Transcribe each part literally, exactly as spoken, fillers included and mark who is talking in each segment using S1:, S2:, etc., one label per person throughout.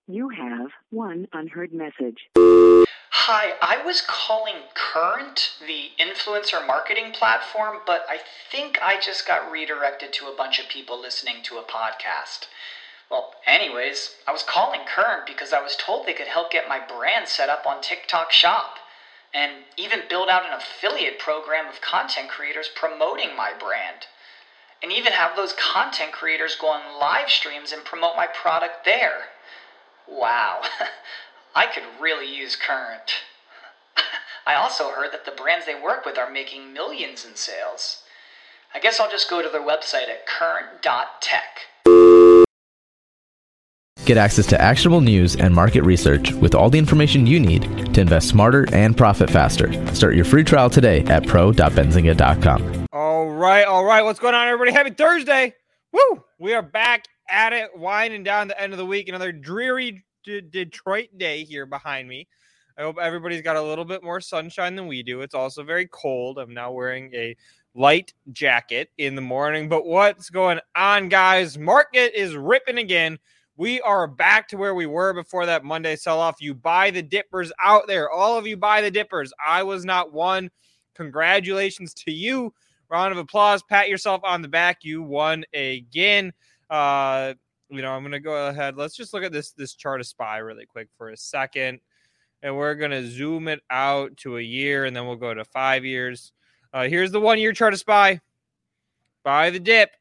S1: You have one unheard message.
S2: Hi, I was calling Current, the influencer marketing platform, but I think I just got redirected to a bunch of people listening to a podcast. Well, anyways, I was calling Current because I was told they could help get my brand set up on TikTok Shop, and even build out an affiliate program of content creators promoting my brand, and even have those content creators go on live streams and promote my product there. Wow, I could really use Current. I also heard that the brands they work with are making millions in sales. I guess I'll just go to their website at current dot tech.
S3: Get access to actionable news and market research with all the information you need to invest smarter and profit faster. Start your free trial today at pro dot benzinga dot com.
S4: All right, all right. What's going on, everybody? Happy Thursday. Woo! We are back at it, winding down the end of the week. Another dreary D- Detroit day here behind me. I hope everybody's got a little bit more sunshine than we do. It's also very cold. I'm now wearing a light jacket in the morning. But what's going on, guys? Market is ripping again. We are back to where we were before that Monday sell-off. You buy the dippers out there. All of you buy the dippers. I was not one. Congratulations to you. Round of applause. Pat yourself on the back. You won again. Uh, you know, I'm going to go ahead. Let's just look at this, this chart of S P Y really quick for a second. And we're going to zoom it out to a year, and then we'll go to five years. Uh, here's the one-year chart of S P Y. Buy the dip.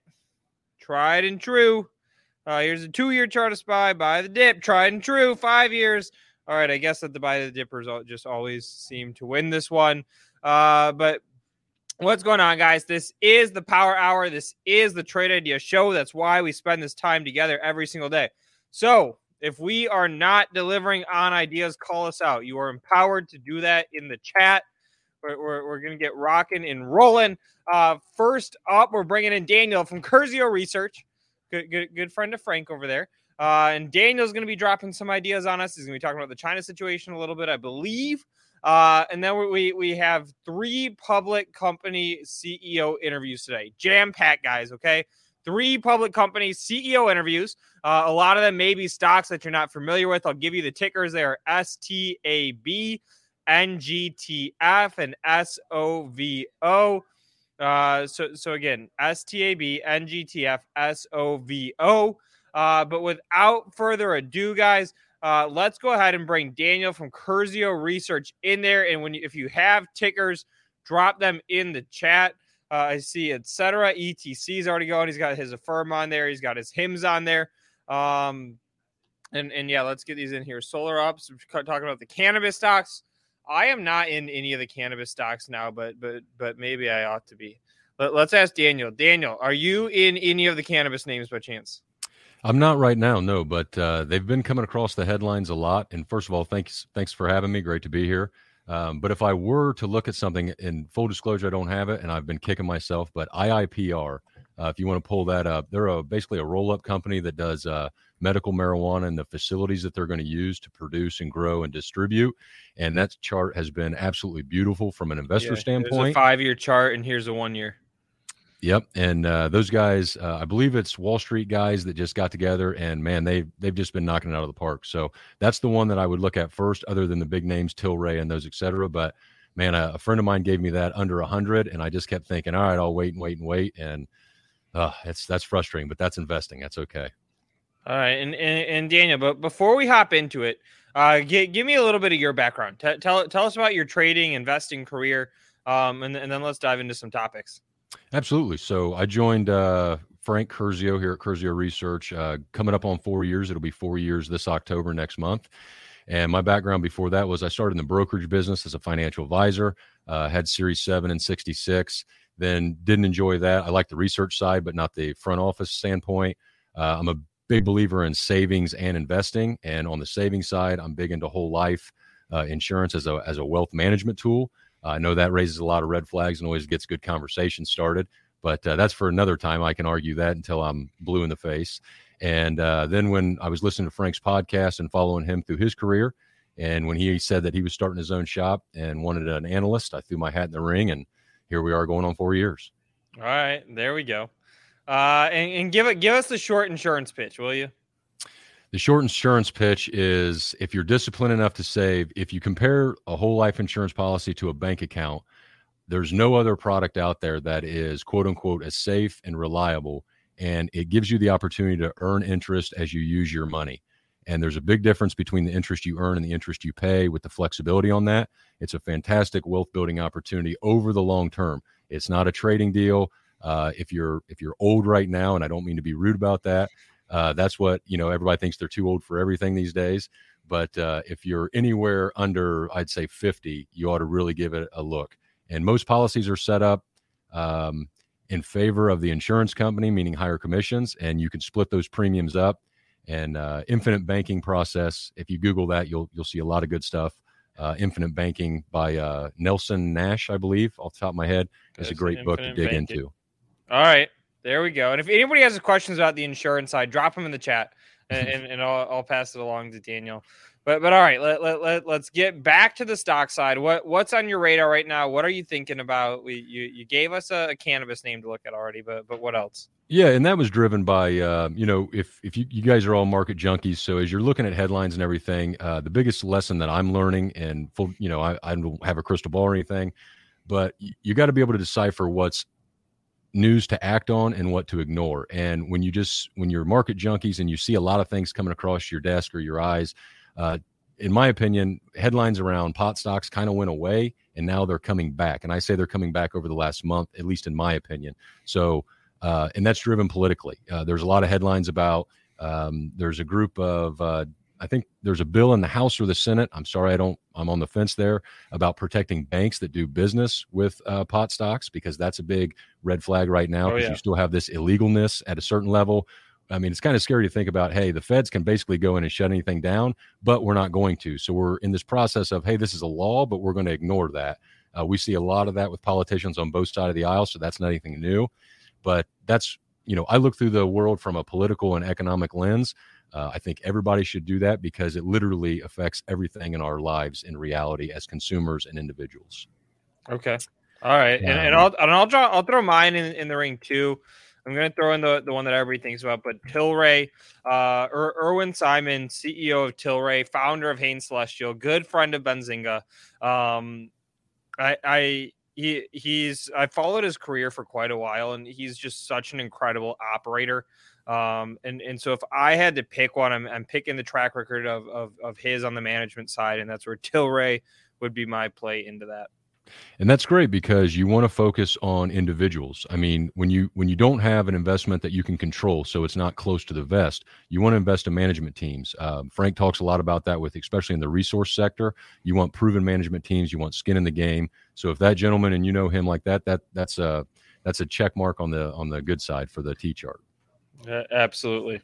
S4: Tried and true. Uh, here's a two-year chart of S P Y. Buy the dip. Tried and true. Five years. All right, I guess that the buy the dippers just always seem to win this one. Uh, but what's going on, guys? This is the Power Hour. This is the Trade Idea Show. That's why we spend this time together every single day. So if we are not delivering on ideas, call us out. You are empowered to do that in the chat. We're, we're, we're going to get rocking and rolling. Uh, first up, we're bringing in Daniel from Curzio Research. Good, good, good friend of Frank over there. Uh, and Daniel's going to be dropping some ideas on us. He's going to be talking about the China situation a little bit, I believe. Uh, and then we we have three public company C E O interviews today. Jam-packed, guys, okay? Three public company C E O interviews. Uh, a lot of them may be stocks that you're not familiar with. I'll give you the tickers. They are S T A B, N G T F, and S O V O. Uh, so, so again, S T A B, N G T F, S O V O. Uh, but without further ado, guys, uh, let's go ahead and bring Daniel from Curzio Research in there. And when you, if you have tickers, drop them in the chat. Uh, I see et cetera. E T C is already going. He's got his Affirm on there. He's got his H I Ms on there. Um, and, and yeah, let's get these in here. Solar Ups, we're talking about the cannabis stocks. I am not in any of the cannabis stocks now, but but but maybe I ought to be. Let, let's ask Daniel. Daniel, are you in any of the cannabis names by chance?
S5: I'm not right now, no, but uh, they've been coming across the headlines a lot. And first of all, thanks thanks for having me. Great to be here. Um, but if I were to look at something, in full disclosure, I don't have it, and I've been kicking myself, but I I P R, uh, if you want to pull that up, they're a, basically a roll-up company that does uh, medical marijuana and the facilities that they're going to use to produce and grow and distribute. And that chart has been absolutely beautiful from an investor
S4: yeah,
S5: standpoint.
S4: There's a five-year chart, and here's a one-year.
S5: Yep, and uh, those guys, uh, I believe it's Wall Street guys that just got together, and man, they they've just been knocking it out of the park. So that's the one that I would look at first, other than the big names, Tilray and those, et cetera. But man, a, a friend of mine gave me that under a hundred, and I just kept thinking, all right, I'll wait and wait and wait, and uh, it's that's frustrating, but that's investing. That's okay.
S4: All right, and and, and Daniel, but before we hop into it, uh, give, give me a little bit of your background. T- tell tell us about your trading, investing career, um, and and then let's dive into some topics.
S5: Absolutely. So I joined uh, Frank Curzio here at Curzio Research, uh, coming up on four years. It'll be four years this October next month. And my background before that was I started in the brokerage business as a financial advisor, uh, had Series seven and sixty-six, then didn't enjoy that. I like the research side, but not the front office standpoint. Uh, I'm a big believer in savings and investing. And on the savings side, I'm big into whole life uh, insurance as a as a wealth management tool. Uh, I know that raises a lot of red flags and always gets good conversation started, but uh, that's for another time. I can argue that until I'm blue in the face. And uh, then when I was listening to Frank's podcast and following him through his career, and when he said that he was starting his own shop and wanted an analyst, I threw my hat in the ring, and here we are going on four years.
S4: All right, there we go. Uh, and, and give it, give us the short insurance pitch, will you?
S5: The short insurance pitch is, if you're disciplined enough to save, if you compare a whole life insurance policy to a bank account, there's no other product out there that is quote unquote as safe and reliable. And it gives you the opportunity to earn interest as you use your money. And there's a big difference between the interest you earn and the interest you pay with the flexibility on that. It's a fantastic wealth building opportunity over the long term. It's not a trading deal. Uh, if you're if you're old right now, and I don't mean to be rude about that, uh, that's what, you know, everybody thinks they're too old for everything these days. But uh, if you're anywhere under, I'd say fifty, you ought to really give it a look. And most policies are set up um, in favor of the insurance company, meaning higher commissions, and you can split those premiums up. And uh, Infinite Banking Process, if you Google that, you'll you'll see a lot of good stuff. Uh, Infinite Banking by uh, Nelson Nash, I believe, off the top of my head, is
S4: That's
S5: a great book to dig
S4: Banking.
S5: into.
S4: All right, there we go. And if anybody has questions about the insurance side, drop them in the chat, and, and, and I'll, I'll pass it along to Daniel. But but all right, let, let, let, let's get back to the stock side. What What's on your radar right now? What are you thinking about? We, you you gave us a, a cannabis name to look at already, but but what else?
S5: Yeah, and that was driven by, uh, you know, if if you, you guys are all market junkies, so as you're looking at headlines and everything, uh, the biggest lesson that I'm learning, and full, you know, I, I don't have a crystal ball or anything, but you, you got to be able to decipher what's news to act on and what to ignore. And when you just when you're market junkies and you see a lot of things coming across your desk or your eyes, uh, in my opinion, headlines around pot stocks kind of went away, and now they're coming back. And I say they're coming back over the last month, at least in my opinion. So. Uh, and that's driven politically. Uh, there's a lot of headlines about, um, there's a group of, uh, I think there's a bill in the House or the Senate. I'm sorry, I don't, I'm on the fence there about protecting banks that do business with uh, pot stocks, because that's a big red flag right now, because
S4: Oh, yeah.
S5: you still have this illegalness at a certain level. I mean, it's kind of scary to think about, hey, the feds can basically go in and shut anything down, but we're not going to. So we're in this process of, hey, this is a law, but we're going to ignore that. Uh, we see a lot of that with politicians on both sides of the aisle, so that's not anything new. But that's, you know, I look through the world from a political and economic lens. Uh, I think everybody should do that, because it literally affects everything in our lives in reality as consumers and individuals.
S4: Okay. All right. And, and
S5: Um,
S4: I'll and I'll draw I'll throw mine in, in the ring too. I'm gonna throw in the, the one that everybody thinks about, but Tilray, uh Ir- Irwin Simon, C E O of Tilray, founder of Hain Celestial, good friend of Benzinga. Um I I he he's I followed his career for quite a while, and he's just such an incredible operator. Um, and, and so if I had to pick one, I'm, I'm picking the track record of, of, of his on the management side, and that's where Tilray would be my play into that.
S5: And that's great, because you want to focus on individuals. I mean, when you when you don't have an investment that you can control, so it's not close to the vest, you want to invest in management teams. Um, Frank talks a lot about that, with especially in the resource sector. You want proven management teams. You want skin in the game. So if that gentleman, and you know him like that, that that's a that's a check mark on the on the good side for the T chart.
S4: Uh, absolutely.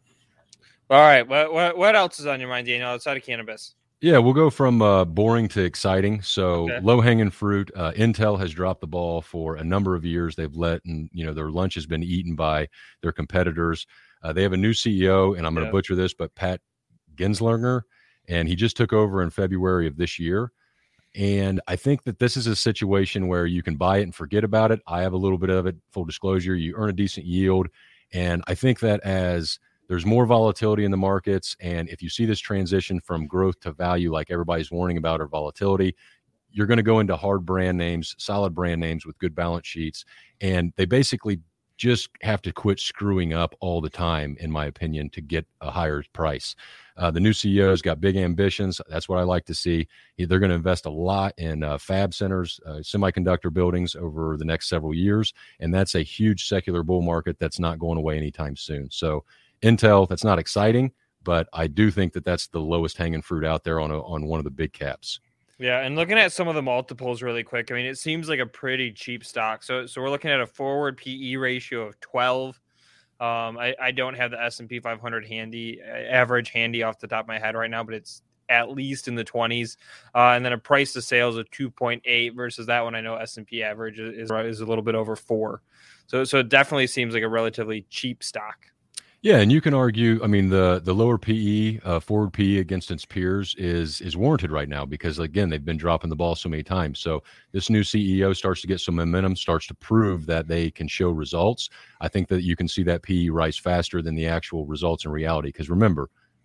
S4: All right. What, what what else is on your mind, Daniel, outside of cannabis?
S5: Yeah, we'll go from uh, boring to exciting. So
S4: Okay.
S5: low-hanging fruit. Uh, Intel has dropped the ball for a number of years. They've let, and you know, their lunch has been eaten by their competitors. Uh, they have a new C E O, and I'm going to
S4: Yeah.
S5: butcher this, but Pat Genslinger, and he just took over in February of this year. And I think that this is a situation where you can buy it and forget about it. I have a little bit of it. Full disclosure, you earn a decent yield, and I think that as there's more volatility in the markets, and if you see this transition from growth to value, like everybody's warning about, or volatility, you're going to go into hard brand names, solid brand names with good balance sheets, and they basically just have to quit screwing up all the time, in my opinion, to get a higher price. Uh, the new C E O's got big ambitions. That's what I like to see. They're going to invest a lot in uh, fab centers, uh, semiconductor buildings over the next several years, and that's a huge secular bull market that's not going away anytime soon. So Intel, that's not exciting, but I do think that that's the lowest hanging fruit out there on a, on one of the big caps.
S4: Yeah, and looking at some of the multiples really quick, I mean, it seems like a pretty cheap stock. So so we're looking at a forward P E ratio of twelve. Um, I, I don't have the S and P five hundred handy, uh, average handy off the top of my head right now, but it's at least in the twenties. Uh, and then a price to sales of two point eight versus that one. I know S and P average is, is a little bit over four. So so it definitely seems like a relatively cheap stock.
S5: Yeah, and you can argue, I mean, the the lower P E, uh, forward P E against its peers is is warranted right now, because, again, they've been dropping the ball so many times. So this new C E O starts to get some momentum, starts to prove that they can show results. I think that you can see that P E rise faster than the actual results in reality, because remember,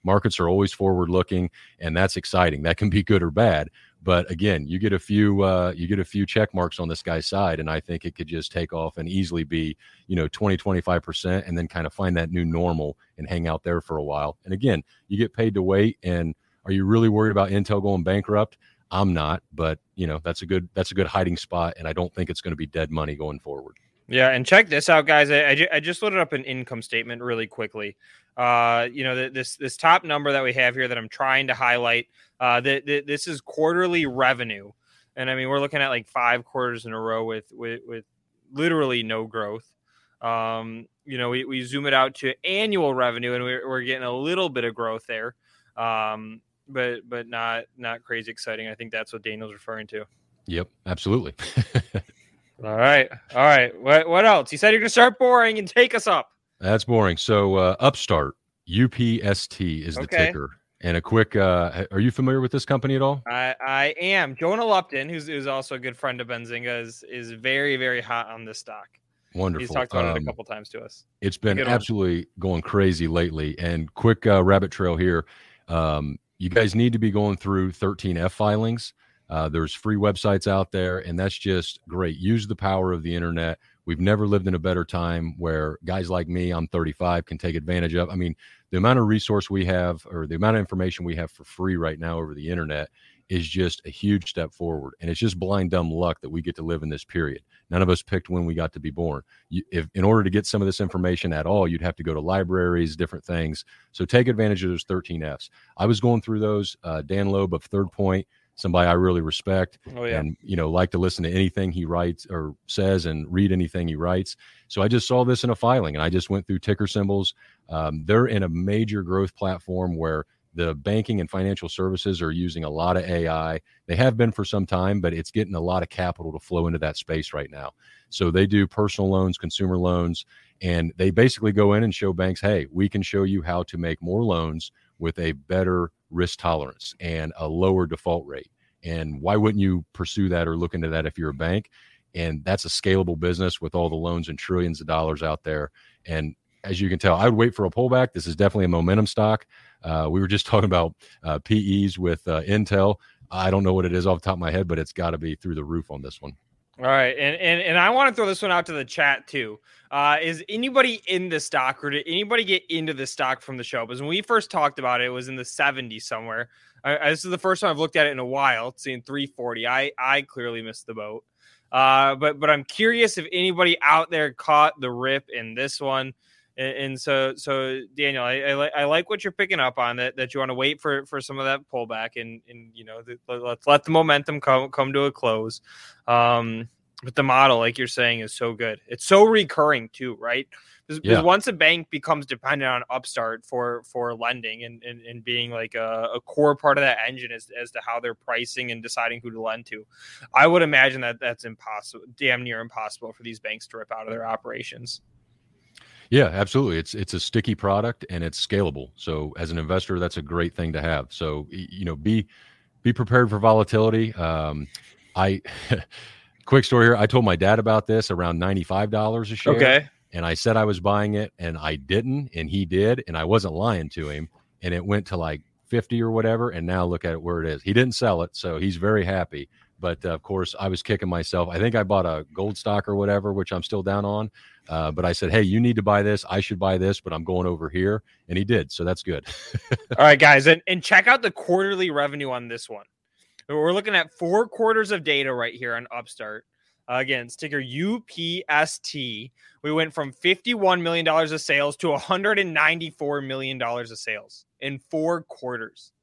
S5: markets are always forward looking, and that's exciting. That can be good or bad. But again, you get a few uh, you get a few check marks on this guy's side, and I think it could just take off and easily be, you know, twenty, twenty-five percent, and then kind of find that new normal and hang out there for a while. And again, you get paid to wait. And are you really worried about Intel going bankrupt? I'm not, but you know, that's a good that's a good hiding spot, and I don't think it's going to be dead money going forward.
S4: Yeah, and check this out, guys. I, I, ju- I just loaded up an income statement really quickly. Uh, you know, the, this this top number that we have here that I'm trying to highlight, uh, the, the, this is quarterly revenue. And I mean, we're looking at like five quarters in a row with with, with literally no growth. Um, you know, we, we zoom it out to annual revenue, and we're, we're getting a little bit of growth there, um, but but not not crazy exciting. I think that's what Daniel's referring to.
S5: Yep, absolutely.
S4: All right. All right. What what else? You said you're going to start boring and take us up.
S5: That's boring. So uh, Upstart, U P S T is the
S4: Okay.
S5: ticker. And a quick, uh, are you familiar with this company at all?
S4: I, I am. Jonah Lupton, who's, who's also a good friend of Benzinga, is, is very, very hot on this stock.
S5: Wonderful.
S4: He's talked about
S5: Um,
S4: it a couple times to us.
S5: It's been
S4: Good one.
S5: absolutely going crazy lately. And quick uh, rabbit trail here. Um, you guys need to be going through thirteen F filings. Uh, there's free websites out there, and that's just great. Use the power of the internet. We've never lived in a better time where guys like me, I'm thirty-five, can take advantage of. I mean, the amount of resource we have, or the amount of information we have for free right now over the internet, is just a huge step forward. And it's just blind dumb luck that we get to live in this period. None of us picked when we got to be born. You, if in order to get some of this information at all, you'd have to go to libraries, different things. So take advantage of those thirteen Fs. I was going through those. Uh, Dan Loeb of Third Point, somebody I really respect,
S4: Oh, yeah.
S5: and you know, like to listen to anything he writes or says and read anything he writes. So I just saw this in a filing, and I just went through ticker symbols. Um, they're in a major growth platform where the banking and financial services are using a lot of A I. They have been for some time, but it's getting a lot of capital to flow into that space right now. So they do personal loans, consumer loans, and they basically go in and show banks, hey, we can show you how to make more loans with a better risk tolerance and a lower default rate. And why wouldn't you pursue that or look into that if you're a bank? And that's a scalable business with all the loans and trillions of dollars out there. And as you can tell, I would wait for a pullback. This is definitely a momentum stock. Uh, we were just talking about uh, P Es with uh, Intel. I don't know what it is off the top of my head, but it's got to be through the roof on this one.
S4: All right, and and and I want to throw this one out to the chat too. Uh, is anybody in the stock, or did anybody get into the stock from the show? Because when we first talked about it, it was in the seventies somewhere. I, I, this is the first time I've looked at it in a while, seeing three forty. I I clearly missed the boat. Uh, but but I'm curious if anybody out there caught the rip in this one. And, and so so Daniel, I, I, li- I like what you're picking up on, that that you want to wait for, for some of that pullback, and and you know the, let's let the momentum come come to a close. Um, but the model, like you're saying, is so good. It's so recurring too, right? Because
S5: Yeah.
S4: once a bank becomes dependent on Upstart for for lending and and, and being like a, a core part of that engine as as to how they're pricing and deciding who to lend to, I would imagine that that's impossible, damn near impossible for these banks to rip out of their operations.
S5: Yeah, absolutely. It's it's a sticky product and it's scalable. So as an investor, that's a great thing to have. So y- you know, be be prepared for volatility. Um, I quick story here. I told my dad about this around ninety-five dollars a share.
S4: Okay.
S5: And I said I was buying it, and I didn't, and he did, and I wasn't lying to him. And it went to like fifty or whatever, and now look at it where it is. He didn't sell it, so he's very happy. But uh, of course, I was kicking myself. I think I bought a gold stock or whatever, which I'm still down on. Uh, but I said, hey, you need to buy this. I should buy this, but I'm going over here. And he did. So that's good.
S4: All right, guys. And, and check out the quarterly revenue on this one. We're looking at four quarters of data right here on Upstart. Uh, again, it's ticker U P S T. We went from fifty-one million dollars of sales to one hundred ninety-four million dollars of sales in four quarters.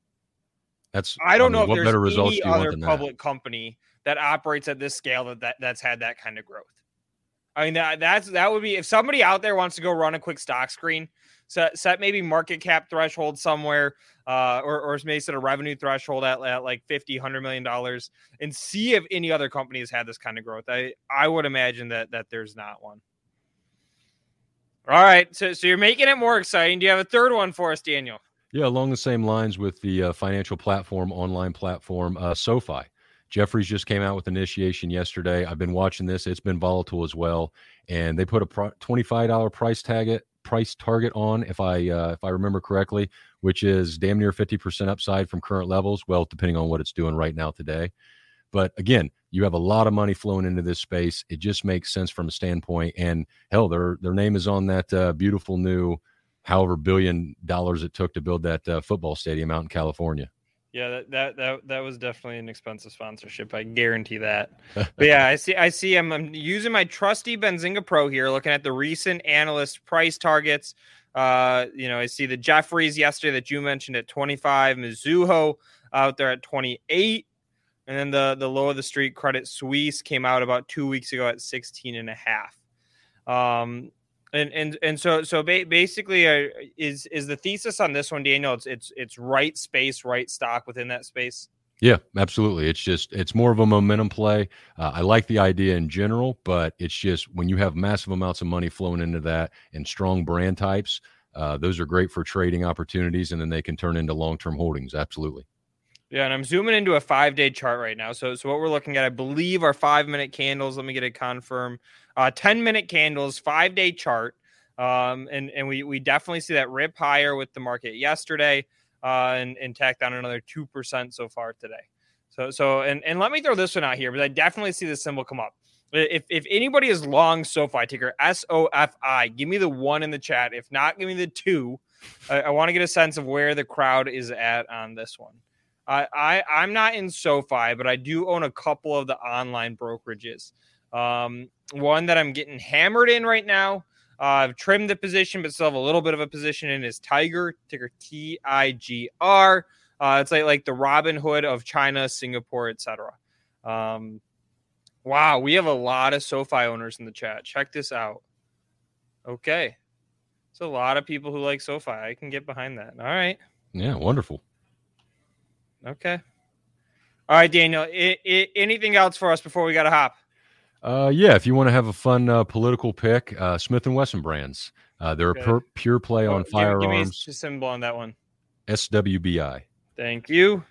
S5: That's
S4: I don't
S5: mean,
S4: know if
S5: what
S4: there's
S5: better results
S4: any
S5: do you want
S4: other
S5: than that?
S4: public company that operates at this scale that, that that's had that kind of growth. I mean, that that's that would be, if somebody out there wants to go run a quick stock screen, set set maybe market cap threshold somewhere, uh, or or maybe set a revenue threshold at, at like fifty, one hundred million dollars, and see if any other company has had this kind of growth. I I would imagine that that there's not one. All right, so so you're making it more exciting. Do you have a third one for us, Daniel?
S5: Yeah, along the same lines with the uh, financial platform, online platform, uh, SoFi. Jeffries just came out with initiation yesterday. I've been watching this. It's been volatile as well. And they put a pro- twenty-five dollars price tag it price target on, if I uh, if I remember correctly, which is damn near fifty percent upside from current levels. Well, depending on what it's doing right now today. But again, you have a lot of money flowing into this space. It just makes sense from a standpoint. And hell, their their name is on that uh, beautiful new, however billion dollars it took to build that uh, football stadium out in California.
S4: Yeah, that, that that that was definitely an expensive sponsorship. I guarantee that. But yeah, I see. I see. I'm, I'm using my trusty Benzinga Pro here, looking at the recent analyst price targets. Uh, you know, I see the Jeffries yesterday that you mentioned at twenty-five, Mizuho out there at twenty-eight, and then the the low of the street Credit Suisse came out about two weeks ago at sixteen and a half. Um, And and and so so ba- basically, uh, is is the thesis on this one, Daniel? It's it's it's right space, right stock within that space.
S5: Yeah, absolutely. It's just it's more of a momentum play. Uh, I like the idea in general, but it's just when you have massive amounts of money flowing into that and strong brand types, uh, those are great for trading opportunities, and then they can turn into long term holdings. Absolutely.
S4: Yeah, and I'm zooming into a five day chart right now. So so what we're looking at, I believe, are five minute candles. Let me get it confirmed. Uh, ten minute candles, five day chart. Um, and, and we, we definitely see that rip higher with the market yesterday, uh, and, and tacked down another two percent so far today. So, so, and, and let me throw this one out here, but I definitely see this symbol come up. If, if anybody is long SoFi, ticker S O F I, give me the one in the chat. If not, give me the two. I, I want to get a sense of where the crowd is at on this one. I, I, I'm not in SoFi, but I do own a couple of the online brokerages. Um, one that I'm getting hammered in right now. Uh, I've trimmed the position, but still have a little bit of a position in is Tiger, ticker T I G R. Uh, it's like, like the Robin Hood of China, Singapore, et cetera. Um, wow, we have a lot of SoFi owners in the chat. Check this out. Okay. It's a lot of people who like SoFi. I can get behind that. All right.
S5: Yeah, wonderful.
S4: Okay. All right, Daniel. I, I, anything else for us before we got to hop?
S5: Uh, yeah, if you want to have a fun uh, political pick, uh, Smith and Wesson brands. Uh, they're
S4: Okay.
S5: a pure, pure play
S4: Oh,
S5: on
S4: give-
S5: firearms.
S4: Give me a symbol on that one.
S5: S W B I.
S4: Thank you.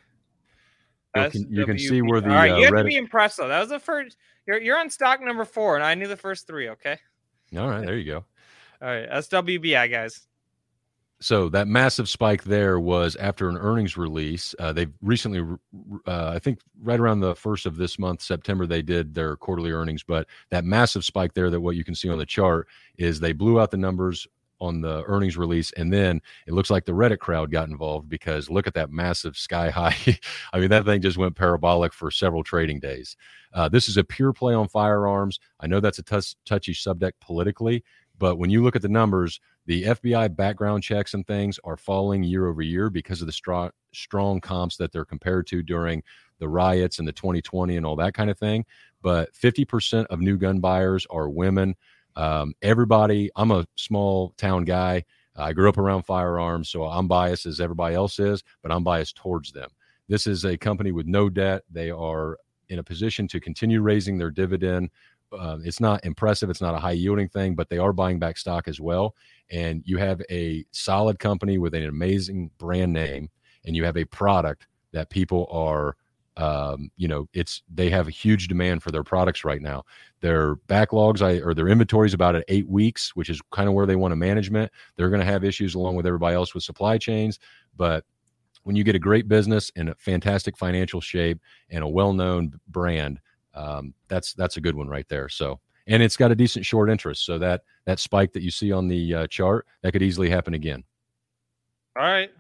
S5: You can, you can see where the
S4: All right,
S5: uh,
S4: you have
S5: red.
S4: to be impressed though. That was the first. You're you're on stock number four, and I knew the first three. Okay.
S5: All right, there you go.
S4: All right, S W B I guys.
S5: So that massive spike there was after an earnings release. Uh, they've recently, uh, I think right around the first of this month, September, they did their quarterly earnings. But that massive spike there, that what you can see on the chart is they blew out the numbers on the earnings release. And then it looks like the Reddit crowd got involved because look at that massive sky high. I mean, that thing just went parabolic for several trading days. Uh, this is a pure play on firearms. I know that's a t- touchy subject politically, but when you look at the numbers, the F B I background checks and things are falling year over year because of the strong, strong comps that they're compared to during the riots and the twenty twenty and all that kind of thing. But fifty percent of new gun buyers are women. Um, everybody, I'm a small town guy. I grew up around firearms, so I'm biased as everybody else is, but I'm biased towards them. This is a company with no debt. They are in a position to continue raising their dividend. Uh, it's not impressive. It's not a high yielding thing, but they are buying back stock as well. And you have a solid company with an amazing brand name, and you have a product that people are, um, you know, it's, they have a huge demand for their products right now. Their backlogs I, or their inventory is about at eight weeks, which is kind of where they want to management. They're going to have issues along with everybody else with supply chains. But when you get a great business and a fantastic financial shape and a well-known brand, um, that's, that's a good one right there. So, and it's got a decent short interest. So that, that spike that you see on the uh, chart, that could easily happen again.
S4: All right.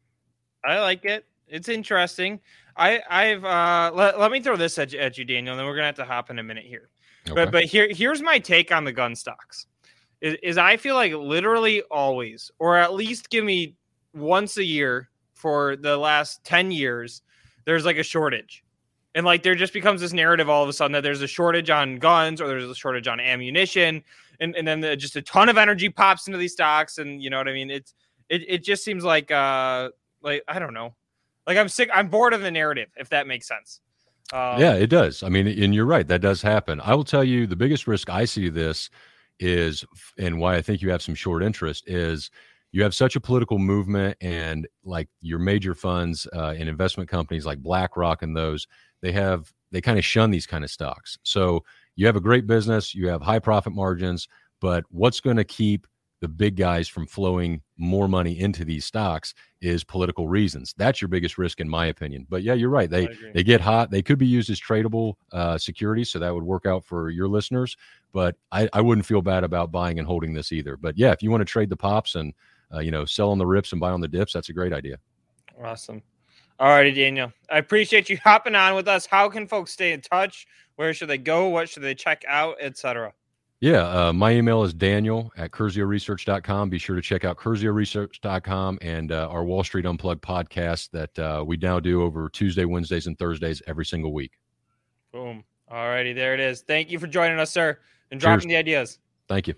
S4: I like it. It's interesting. I, I've uh, let, let me throw this at, at you, Daniel, and then we're gonna have to hop in a minute here.
S5: Okay.
S4: But but here here's my take on the gun stocks. Is, is I feel like literally always, or at least give me once a year for the last ten years, there's like a shortage. And like there just becomes this narrative all of a sudden that there's a shortage on guns or there's a shortage on ammunition, and, and then the, just a ton of energy pops into these stocks, and you know what I mean? It's it it just seems like uh like I don't know. Like I'm sick, I'm bored of the narrative, if that makes sense. Um,
S5: yeah, it does. I mean, and you're right, that does happen. I will tell you the biggest risk I see this is, and why I think you have some short interest is you have such a political movement, and like your major funds uh, and investment companies like BlackRock and those, they have, they kind of shun these kind of stocks. So you have a great business, you have high profit margins, but what's going to keep the big guys from flowing more money into these stocks is political reasons. That's your biggest risk, in my opinion. But yeah, you're right. They they get hot. They could be used as tradable uh, securities, so that would work out for your listeners. But I, I wouldn't feel bad about buying and holding this either. But yeah, if you want to trade the pops and uh, you know, sell on the rips and buy on the dips, that's a great idea.
S4: Awesome. All righty, Daniel. I appreciate you hopping on with us. How can folks stay in touch? Where should they go? What should they check out, et cetera?
S5: Yeah, uh, my email is Daniel at Curzio Research dot com. Be sure to check out Curzio Research dot com and uh, our Wall Street Unplugged podcast that uh, we now do over Tuesday, Wednesdays, and Thursdays every single week.
S4: Boom. All righty, there it is. Thank you for joining us, sir, and
S5: Cheers.
S4: dropping the ideas.
S5: Thank you.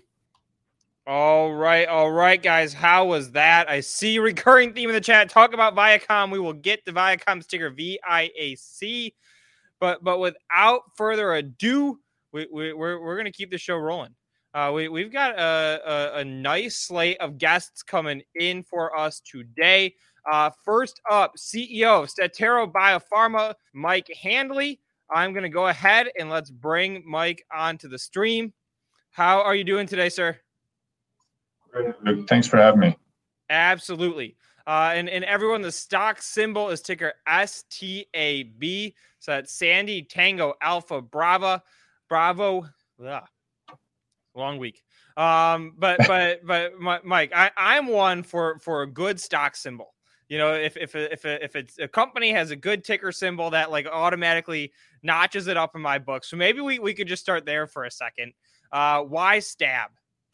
S4: All right, all right, guys. How was that? I see a recurring theme in the chat. Talk about Viacom. We will get the Viacom sticker, V I A C. But but without further ado, we, we, we're we're gonna keep the show rolling. Uh, we we've got a, a a nice slate of guests coming in for us today. Uh, first up, C E O of Statera Biopharma, Mike Handley. I'm gonna go ahead and let's bring Mike onto the stream. How are you doing today, sir?
S6: Great. Thanks for having me.
S4: Absolutely. Uh, and, and everyone, the stock symbol is ticker S T A B. So that's Sandy Tango Alpha Bravo. Bravo. Ugh. Long week. Um, but but but Mike, I, I'm one for, for a good stock symbol. You know, if if if if it's a company has a good ticker symbol, that like automatically notches it up in my book. So maybe we, we could just start there for a second. Uh, why Stab?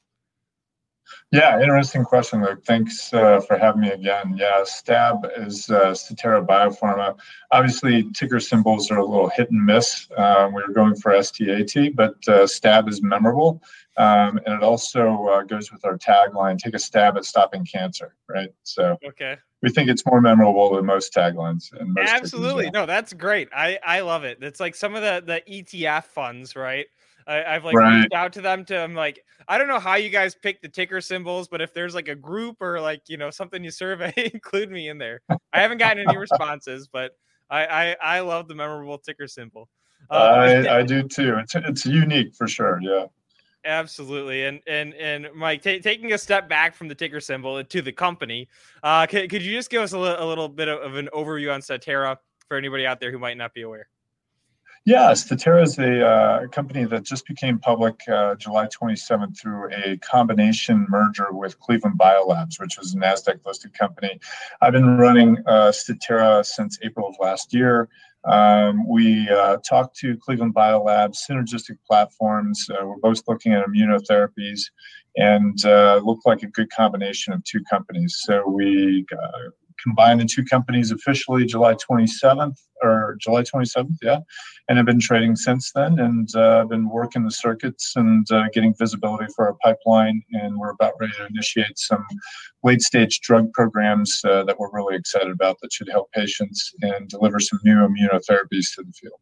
S6: Yeah, interesting question, Luke. Thanks uh, for having me again. Yeah, Stab is uh, Statera Biopharma. Obviously, ticker symbols are a little hit and miss. Um, we were going for S T A T, but uh, Stab is memorable. Um, and it also uh, goes with our tagline, take a stab at stopping cancer, right? So
S4: okay.
S6: We think it's more memorable than most taglines. And most
S4: Absolutely.
S6: tickers,
S4: yeah. No, that's great. I, I love it. It's like some of the, the E T F funds, right? I, I've like
S6: right.
S4: reached out to them to, I'm like, I don't know how you guys pick the ticker symbols, but if there's like a group or like, you know, something you survey, include me in there. I haven't gotten any responses, but I, I, I love the memorable ticker symbol.
S6: Uh, I, I do too. It's, it's unique for sure. Yeah.
S4: Absolutely. And, and, and Mike, t- taking a step back from the ticker symbol to the company, uh, c- could you just give us a, li- a little bit of, of an overview on Statera for anybody out there who might not be aware?
S6: Yeah, Statera is a uh, company that just became public uh, July twenty-seventh through a combination merger with Cleveland Biolabs, which was a NASDAQ-listed company. I've been running uh, Statera since April of last year. Um, we uh, talked to Cleveland Biolabs, synergistic platforms. Uh, we're both looking at immunotherapies and uh, looked like a good combination of two companies. So we uh, combined the two companies officially July twenty-seventh or July twenty-seventh, yeah, and have been trading since then, and uh, been working the circuits and uh, getting visibility for our pipeline, and we're about ready to initiate some late-stage drug programs uh, that we're really excited about that should help patients and deliver some new immunotherapies to the field.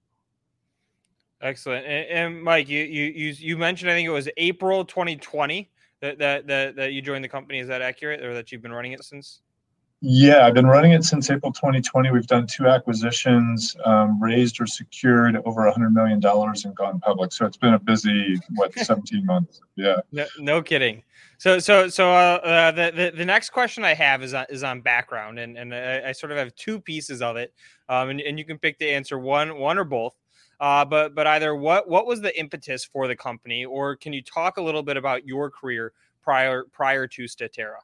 S4: Excellent. And, and Mike, you, you you you mentioned, I think it was April twenty twenty that, that that that you joined the company. Is that accurate, or that you've been running it since?
S6: Yeah, I've been running it since April twenty twenty. We've done two acquisitions, um, raised or secured over one hundred million dollars and gone public. So it's been a busy, what, seventeen months. Yeah.
S4: No, no kidding. So, so, so uh, uh, the, the the next question I have is on, is on background, and and I, I sort of have two pieces of it, um, and, and you can pick the answer one one or both. Uh, but but either what what was the impetus for the company, or can you talk a little bit about your career prior prior to Statera?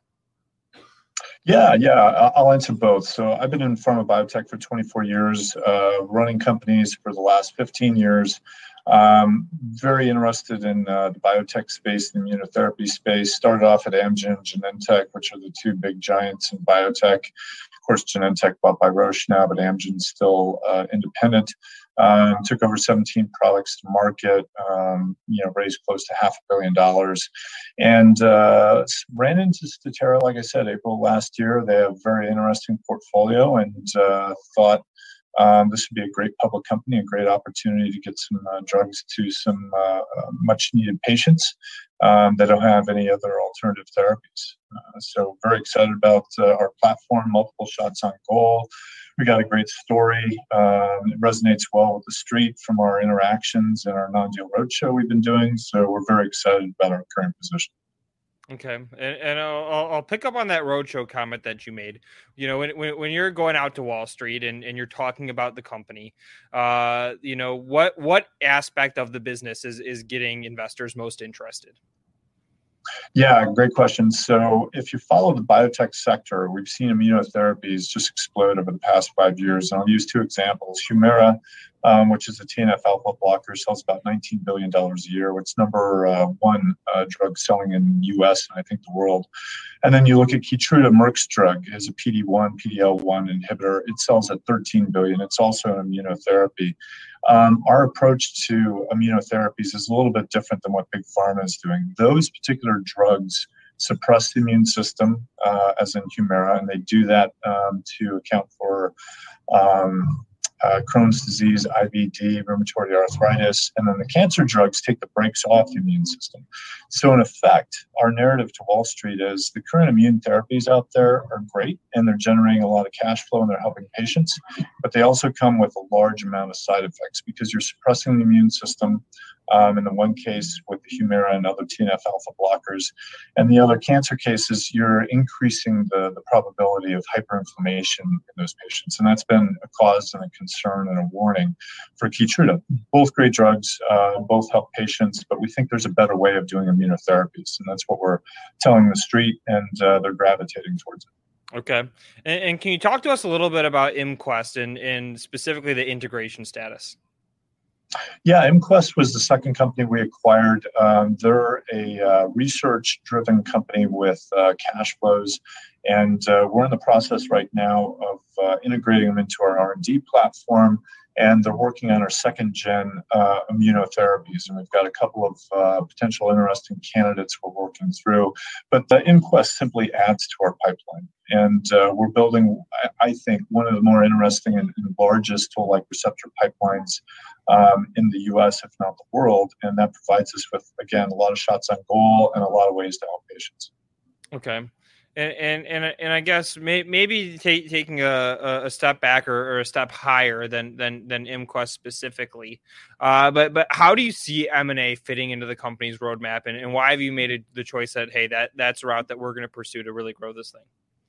S6: Yeah, yeah, I'll answer both. So I've been in pharma biotech for twenty-four years, uh, running companies for the last fifteen years. Um, very interested in uh, the biotech space, the immunotherapy space. Started off at Amgen, Genentech, which are the two big giants in biotech. Of course, Genentech bought by Roche now, but Amgen's still uh, independent. Um, took over seventeen products to market, um, you know, raised close to half a billion dollars, and uh, ran into Statera, like I said, April last year. They have a very interesting portfolio, and uh, thought um, this would be a great public company, a great opportunity to get some uh, drugs to some uh, uh, much-needed patients um, that don't have any other alternative therapies. Uh, so very excited about uh, our platform, multiple shots on goal. We got a great story. Um, it resonates well with the street from our interactions and our non-deal roadshow we've been doing. So we're very excited about our current position.
S4: Okay, and, and I'll, I'll pick up on that roadshow comment that you made. You know, when, when when you're going out to Wall Street and, and you're talking about the company, uh, you know, what what aspect of the business is is getting investors most interested?
S6: Yeah, great question. So if you follow the biotech sector, we've seen immunotherapies just explode over the past five years. And I'll use two examples. Humira, um, which is a T N F alpha blocker, sells about nineteen billion dollars a year, which is number uh, one uh, drug selling in the U S and I think the world. And then you look at Keytruda, Merck's drug, is a P D one, P D L one inhibitor. It sells at thirteen billion dollars. It's also an immunotherapy. Um, our approach to immunotherapies is a little bit different than what Big Pharma is doing. Those particular drugs suppress the immune system, uh, as in Humira, and they do that um, to account for um, uh, Crohn's disease, I B D, rheumatoid arthritis, and then the cancer drugs take the brakes off the immune system. So in effect, our narrative to Wall Street is the current immune therapies out there are great, and they're generating a lot of cash flow, and they're helping patients, but they also come with a large amount of side effects because you're suppressing the immune system, um, in the one case with the Humira and other T N F alpha blockers. And the other cancer cases, you're increasing the, the probability of hyperinflammation in those patients. And that's been a cause and a concern and a warning for Keytruda. Both great drugs, uh, both help patients, but we think there's a better way of doing immunotherapies. And that's what we're telling the street, and uh, they're gravitating towards it.
S4: Okay. And, and can you talk to us a little bit about ImQuest and, and specifically the integration status?
S6: Yeah, ImQuest was the second company we acquired. Um, they're a uh, research-driven company with uh, cash flows, and uh, we're in the process right now of uh, integrating them into our R and D platform, and they're working on our second-gen uh, immunotherapies, and we've got a couple of uh, potential interesting candidates we're working through. But the ImQuest simply adds to our pipeline, and uh, we're building, I, I think, one of the more interesting and, and largest toll-like receptor pipelines Um, in the U S, if not the world, and that provides us with, again, a lot of shots on goal and a lot of ways to help patients.
S4: Okay, and and and, and I guess may, maybe ta- taking a, a step back or, or a step higher than than than ImQuest specifically, uh, but but how do you see M and A fitting into the company's roadmap, and, and why have you made a, the choice that hey that that's a route that we're going to pursue to really grow this thing?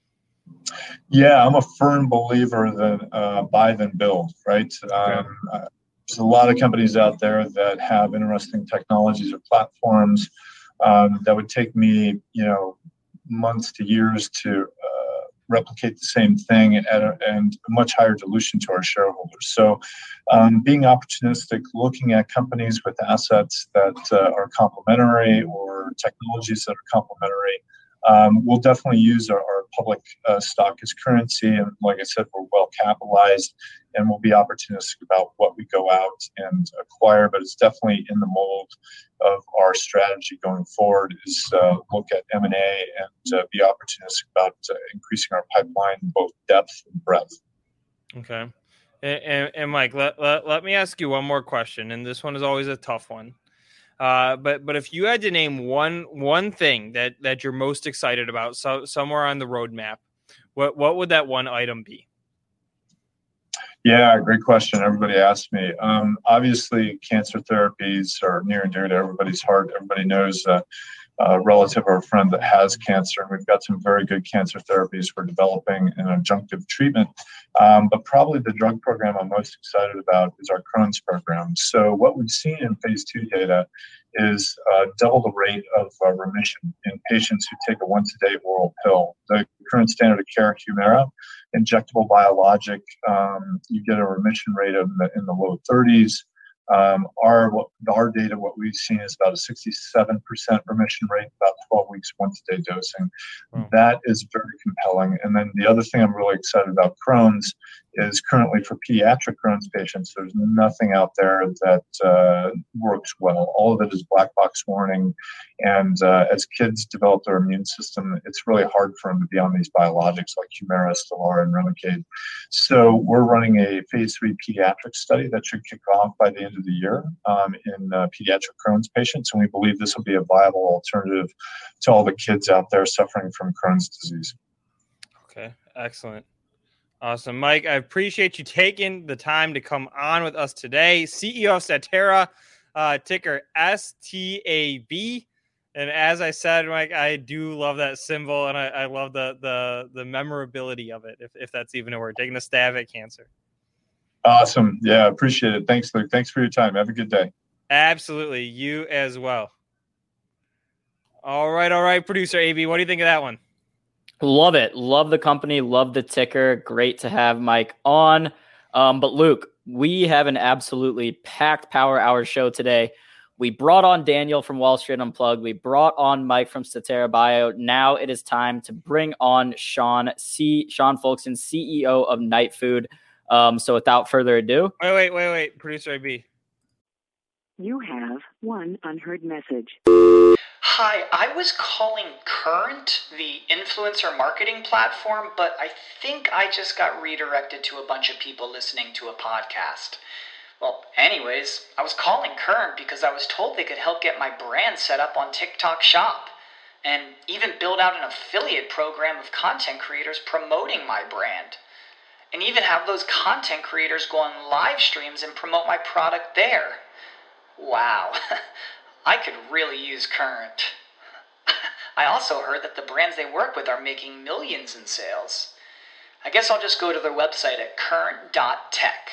S6: Yeah, I'm a firm believer that uh, buy then build, right? Okay. Um, uh, There's a lot of companies out there that have interesting technologies or platforms um, that would take me, you know, months to years to uh, replicate the same thing at a, and a much higher dilution to our shareholders. So um, being opportunistic, looking at companies with assets that uh, are complementary or technologies that are complementary, Um, we'll definitely use our, our public uh, stock as currency. And like I said, we're well capitalized, and we'll be opportunistic about what we go out and acquire. But it's definitely in the mold of our strategy going forward is uh, look at M and A and uh, be opportunistic about uh, increasing our pipeline, both depth and breadth.
S4: Okay. And, and, and Mike, let, let, let me ask you one more question. And this one is always a tough one. Uh, but but if you had to name one one thing that, that you're most excited about, so somewhere on the roadmap, what what would that one item be?
S6: Yeah, great question. Everybody asks me. Um, obviously, cancer therapies are near and dear to everybody's heart. Everybody knows uh, a relative or a friend that has cancer, and we've got some very good cancer therapies we're developing an adjunctive treatment. Um, but probably the drug program I'm most excited about is our Crohn's program. So what we've seen in phase two data is uh, double the rate of uh, remission in patients who take a once-a-day oral pill. The current standard of care, Humira, injectable biologic, um, you get a remission rate of in the, in the low thirties. Um, our our data, what we've seen is about a sixty-seven percent remission rate, about twelve weeks once-a-day dosing. Wow. That is very compelling. And then the other thing I'm really excited about Crohn's is currently for pediatric Crohn's patients, there's nothing out there that uh, works well. All of it is black box warning. And uh, as kids develop their immune system, it's really hard for them to be on these biologics like Humira, Stelara, and Remicade. So we're running a phase three pediatric study that should kick off by the end of the year um, in uh, pediatric Crohn's patients. And we believe this will be a viable alternative to all the kids out there suffering from Crohn's disease.
S4: Okay, excellent. Awesome. Mike, I appreciate you taking the time to come on with us today. C E O of Statera, uh, ticker S T A B. And as I said, Mike, I do love that symbol, and I, I love the the the memorability of it, if, if that's even a word. Taking a stab at cancer.
S6: Awesome. Yeah, appreciate it. Thanks, Luke. Thanks for your time. Have a good day.
S4: Absolutely. You as well. All right, all right, producer A B, what do you think of that one?
S7: Love it. Love the company. Love the ticker. Great to have Mike on. Um, but Luke, we have an absolutely packed Power Hour show today. We brought on Daniel from Wall Street Unplugged. We brought on Mike from Statera Bio. Now it is time to bring on Sean C. Sean Folkson, C E O of Knight Food. Um, so without further ado,
S4: wait, wait, wait, wait, producer A B.
S1: You have one unheard message.
S2: Hi, I was calling Current, the influencer marketing platform, but I think I just got redirected to a bunch of people listening to a podcast. Well, anyways, I was calling Current because I was told they could help get my brand set up on TikTok Shop and even build out an affiliate program of content creators promoting my brand. And even have those content creators go on live streams and promote my product there. Wow, I could really use Current. I also heard that the brands they work with are making millions in sales. I guess I'll just go to their website at current dot tech.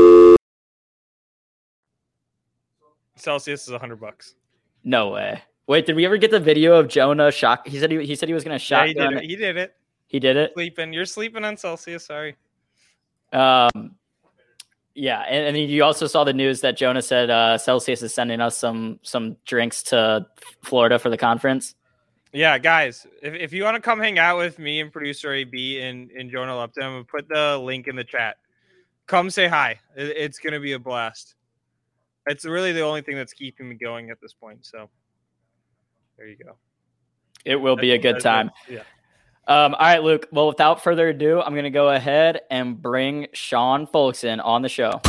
S4: Celsius is a hundred bucks.
S7: No way. Wait, did we ever get the video of Jonah shock? He said he, he said he was going to shotgun.
S4: Yeah, he did it. He did it.
S7: He did it.
S4: Sleeping. You're sleeping on Celsius. Sorry.
S7: Um, yeah, and, and you also saw the news that Jonah said uh, Celsius is sending us some some drinks to Florida for the conference. Yeah,
S4: guys, if, if you want to come hang out with me and producer A B and, and Jonah Lupton, I'm gonna put the link in the chat. Come say hi. It, it's gonna be a blast. It's really the only thing that's keeping me going at this point. So there you go.
S7: It will be a good time. Yeah. Um, all right, Luke. Well, without further ado, I'm going to go ahead and bring Sean Folkson on the show.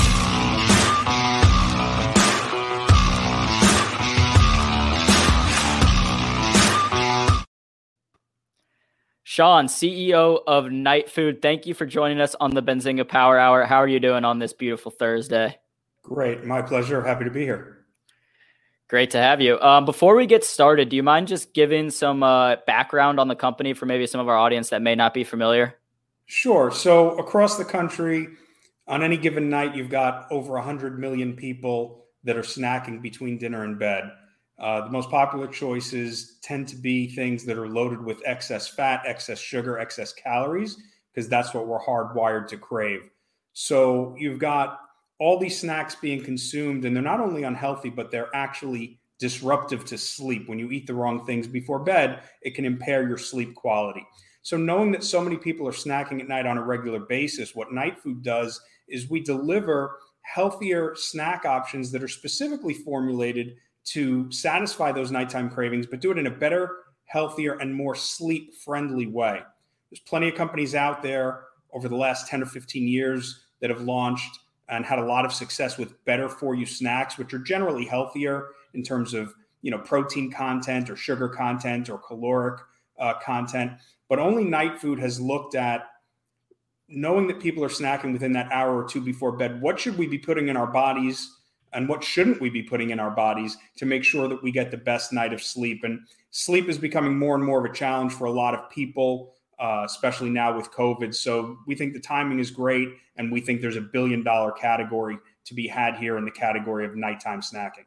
S7: Sean, C E O of Knight Food, thank you for joining us on the Benzinga Power Hour. How are you doing on this beautiful Thursday?
S8: Great. My pleasure. Happy to be here.
S7: Great to have you. Um, before we get started, do you mind just giving some uh, background on the company for maybe some of our audience that may not be familiar?
S8: Sure. So across the country, on any given night, you've got over one hundred million people that are snacking between dinner and bed. Uh, the most popular choices tend to be things that are loaded with excess fat, excess sugar, excess calories, because that's what we're hardwired to crave. So you've got all these snacks being consumed, and they're not only unhealthy, but they're actually disruptive to sleep. When you eat the wrong things before bed, it can impair your sleep quality. So knowing that so many people are snacking at night on a regular basis, what Knight Food does is we deliver healthier snack options that are specifically formulated to satisfy those nighttime cravings, but do it in a better, healthier, and more sleep-friendly way. There's plenty of companies out there over the last ten or fifteen years that have launched and had a lot of success with better for you snacks, which are generally healthier in terms of, you know, protein content or sugar content or caloric uh, content. But only Knight Food has looked at, knowing that people are snacking within that hour or two before bed, what should we be putting in our bodies and what shouldn't we be putting in our bodies to make sure that we get the best night of sleep? And sleep is becoming more and more of a challenge for a lot of people, uh, especially now with COVID. So we think the timing is great, and we think there's a billion dollar category to be had here in the category of nighttime snacking.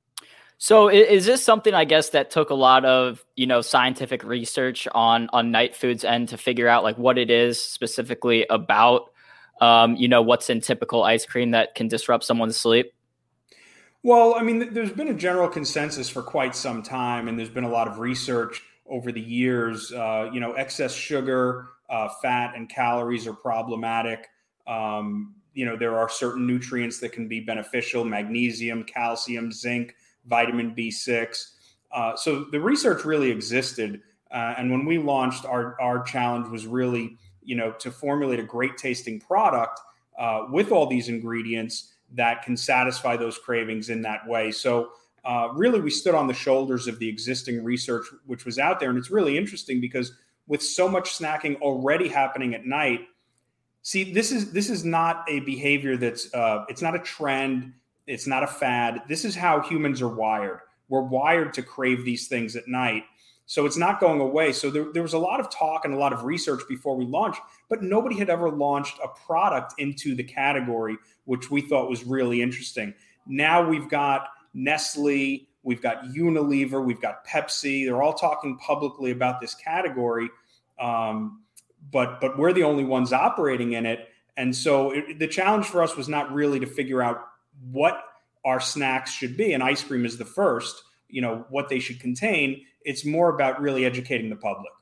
S7: So is this something, I guess, that took a lot of, you know, scientific research on, on Knight Food's end to figure out like what it is specifically about, um, you know, what's in typical ice cream that can disrupt someone's sleep?
S8: Well, I mean, there's been a general consensus for quite some time, and there's been a lot of research over the years. Uh, you know, excess sugar, uh, fat, and calories are problematic. Um, you know, there are certain nutrients that can be beneficial: magnesium, calcium, zinc, vitamin B six. Uh, so the research really existed. Uh, and when we launched, our, our challenge was really, you know, to formulate a great tasting product uh, with all these ingredients that can satisfy those cravings in that way. So uh, really, we stood on the shoulders of the existing research, which was out there. And it's really interesting because with so much snacking already happening at night, see, this is this is not a behavior that's, uh, it's not a trend. It's not a fad. This is how humans are wired. we're wired to crave these things at night. So it's not going away. So there, there was a lot of talk and a lot of research before we launched, but nobody had ever launched a product into the category, which we thought was really interesting. Now we've got Nestle, we've got Unilever, we've got Pepsi. They're all talking publicly about this category, um, but but we're the only ones operating in it. And so it, the challenge for us was not really to figure out what our snacks should be, and ice cream is the first, you know, what they should contain. It's more about really educating the public.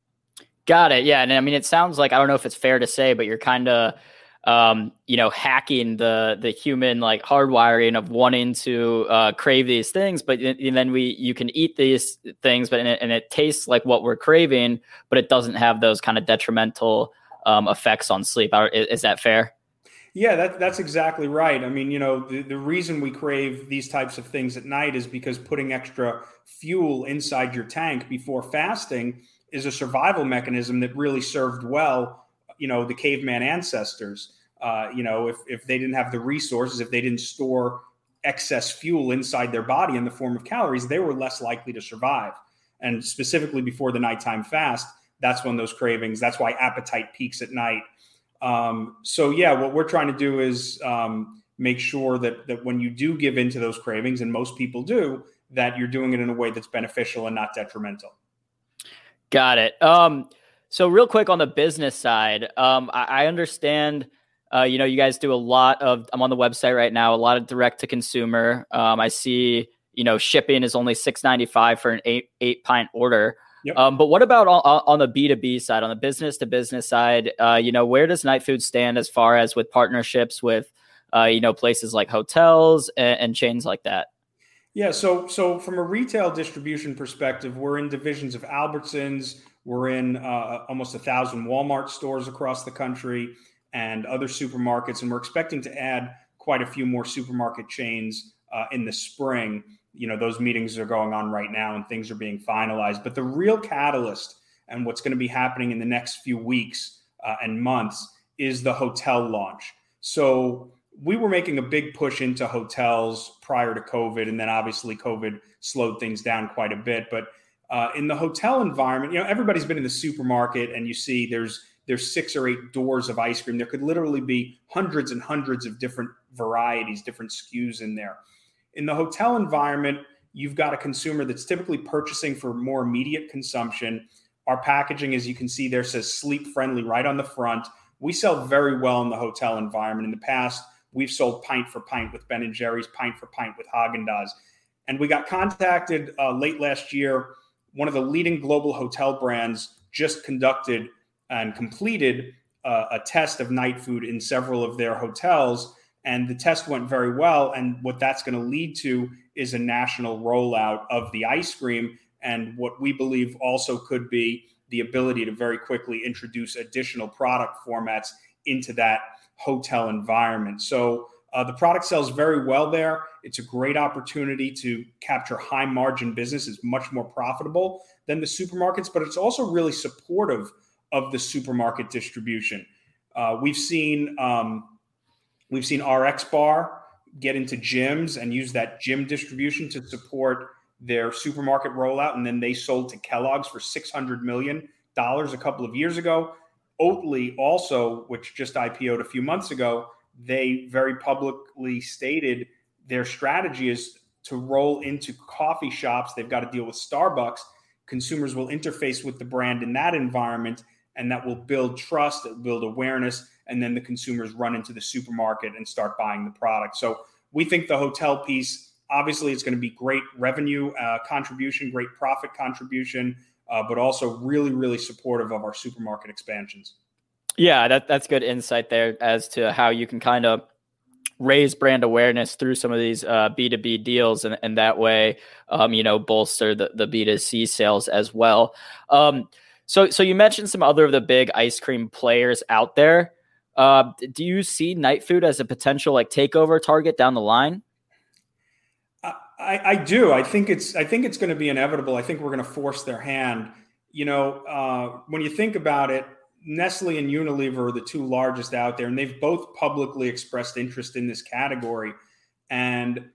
S7: Got it. Yeah. And I mean, it sounds like, I don't know if it's fair to say, but you're kind of, um, you know, hacking the, the human like hardwiring of wanting to uh, crave these things, but and then we, you can eat these things, but, and it, and it tastes like what we're craving, but it doesn't have those kind of detrimental um, effects on sleep. Is, is that fair?
S8: Yeah, that, that's exactly right. I mean, you know, the, the reason we crave these types of things at night is because putting extra fuel inside your tank before fasting is a survival mechanism that really served well, you know, the caveman ancestors. Uh, you know, if, if they didn't have the resources, if they didn't store excess fuel inside their body in the form of calories, they were less likely to survive. And specifically before the nighttime fast, that's when those cravings, that's why appetite peaks at night. Um, so yeah, what we're trying to do is um, make sure that that when you do give into those cravings, and most people do, that you're doing it in a way that's beneficial and not detrimental.
S7: Got it. Um, so real quick on the business side, um, I, I understand, uh, you know, you guys do a lot of, I'm on the website right now, a lot of direct to consumer. Um, I see, you know, shipping is only six ninety-five for an eight, eight pint order. Yep. Um, but what about on, on the B two B side, on the business to business side? Uh, you know, where does Knight Food stand as far as with partnerships with, uh, you know, places like hotels and, and chains like that?
S8: Yeah. So, so from a retail distribution perspective, we're in divisions of Albertsons. We're in uh, almost a thousand Walmart stores across the country and other supermarkets. And we're expecting to add quite a few more supermarket chains uh, in the spring. You know, those meetings are going on right now and things are being finalized. But the real catalyst and what's going to be happening in the next few weeks uh, and months is the hotel launch. So we were making a big push into hotels prior to COVID. And then obviously COVID slowed things down quite a bit. But uh, in the hotel environment, you know, everybody's been in the supermarket and you see there's there's six or eight doors of ice cream. There could literally be hundreds and hundreds of different varieties, different S K Us in there. In the hotel environment, you've got a consumer that's typically purchasing for more immediate consumption. Our packaging, as you can see there, says sleep friendly right on the front. We sell very well in the hotel environment. In the past, we've sold pint for pint with Ben and Jerry's, pint for pint with Haagen-Dazs. And we got contacted uh, late last year. One of the leading global hotel brands just conducted and completed uh, a test of Knight Food in several of their hotels. And the test went very well. And what that's going to lead to is a national rollout of the ice cream. And what we believe also could be the ability to very quickly introduce additional product formats into that hotel environment. So uh, the product sells very well there. It's a great opportunity to capture high margin business. It's much more profitable than the supermarkets, but it's also really supportive of the supermarket distribution. Uh, we've seen... Um, We've seen R X Bar get into gyms and use that gym distribution to support their supermarket rollout. And then they sold to Kellogg's for six hundred million dollars a couple of years ago. Oatly also, which just I P O'd a few months ago, they very publicly stated their strategy is to roll into coffee shops. They've got to deal with Starbucks. Consumers will interface with the brand in that environment, and that will build trust, it will build awareness, and then the consumers run into the supermarket and start buying the product. So we think the hotel piece, obviously it's going to be great revenue uh, contribution, great profit contribution, uh, but also really, really supportive of our supermarket expansions.
S7: Yeah, that, that's good insight there as to how you can kind of raise brand awareness through some of these uh, B two B deals, and, and that way, um, you know, bolster the, the B two C sales as well. Um, so, so you mentioned some other of the big ice cream players out there. Uh, do you see Knight Food as a potential like takeover target down the line?
S8: I, I do. I think it's. I think it's going to be inevitable. I think we're going to force their hand. You know, uh, when you think about it, Nestle and Unilever are the two largest out there, and they've both publicly expressed interest in this category. And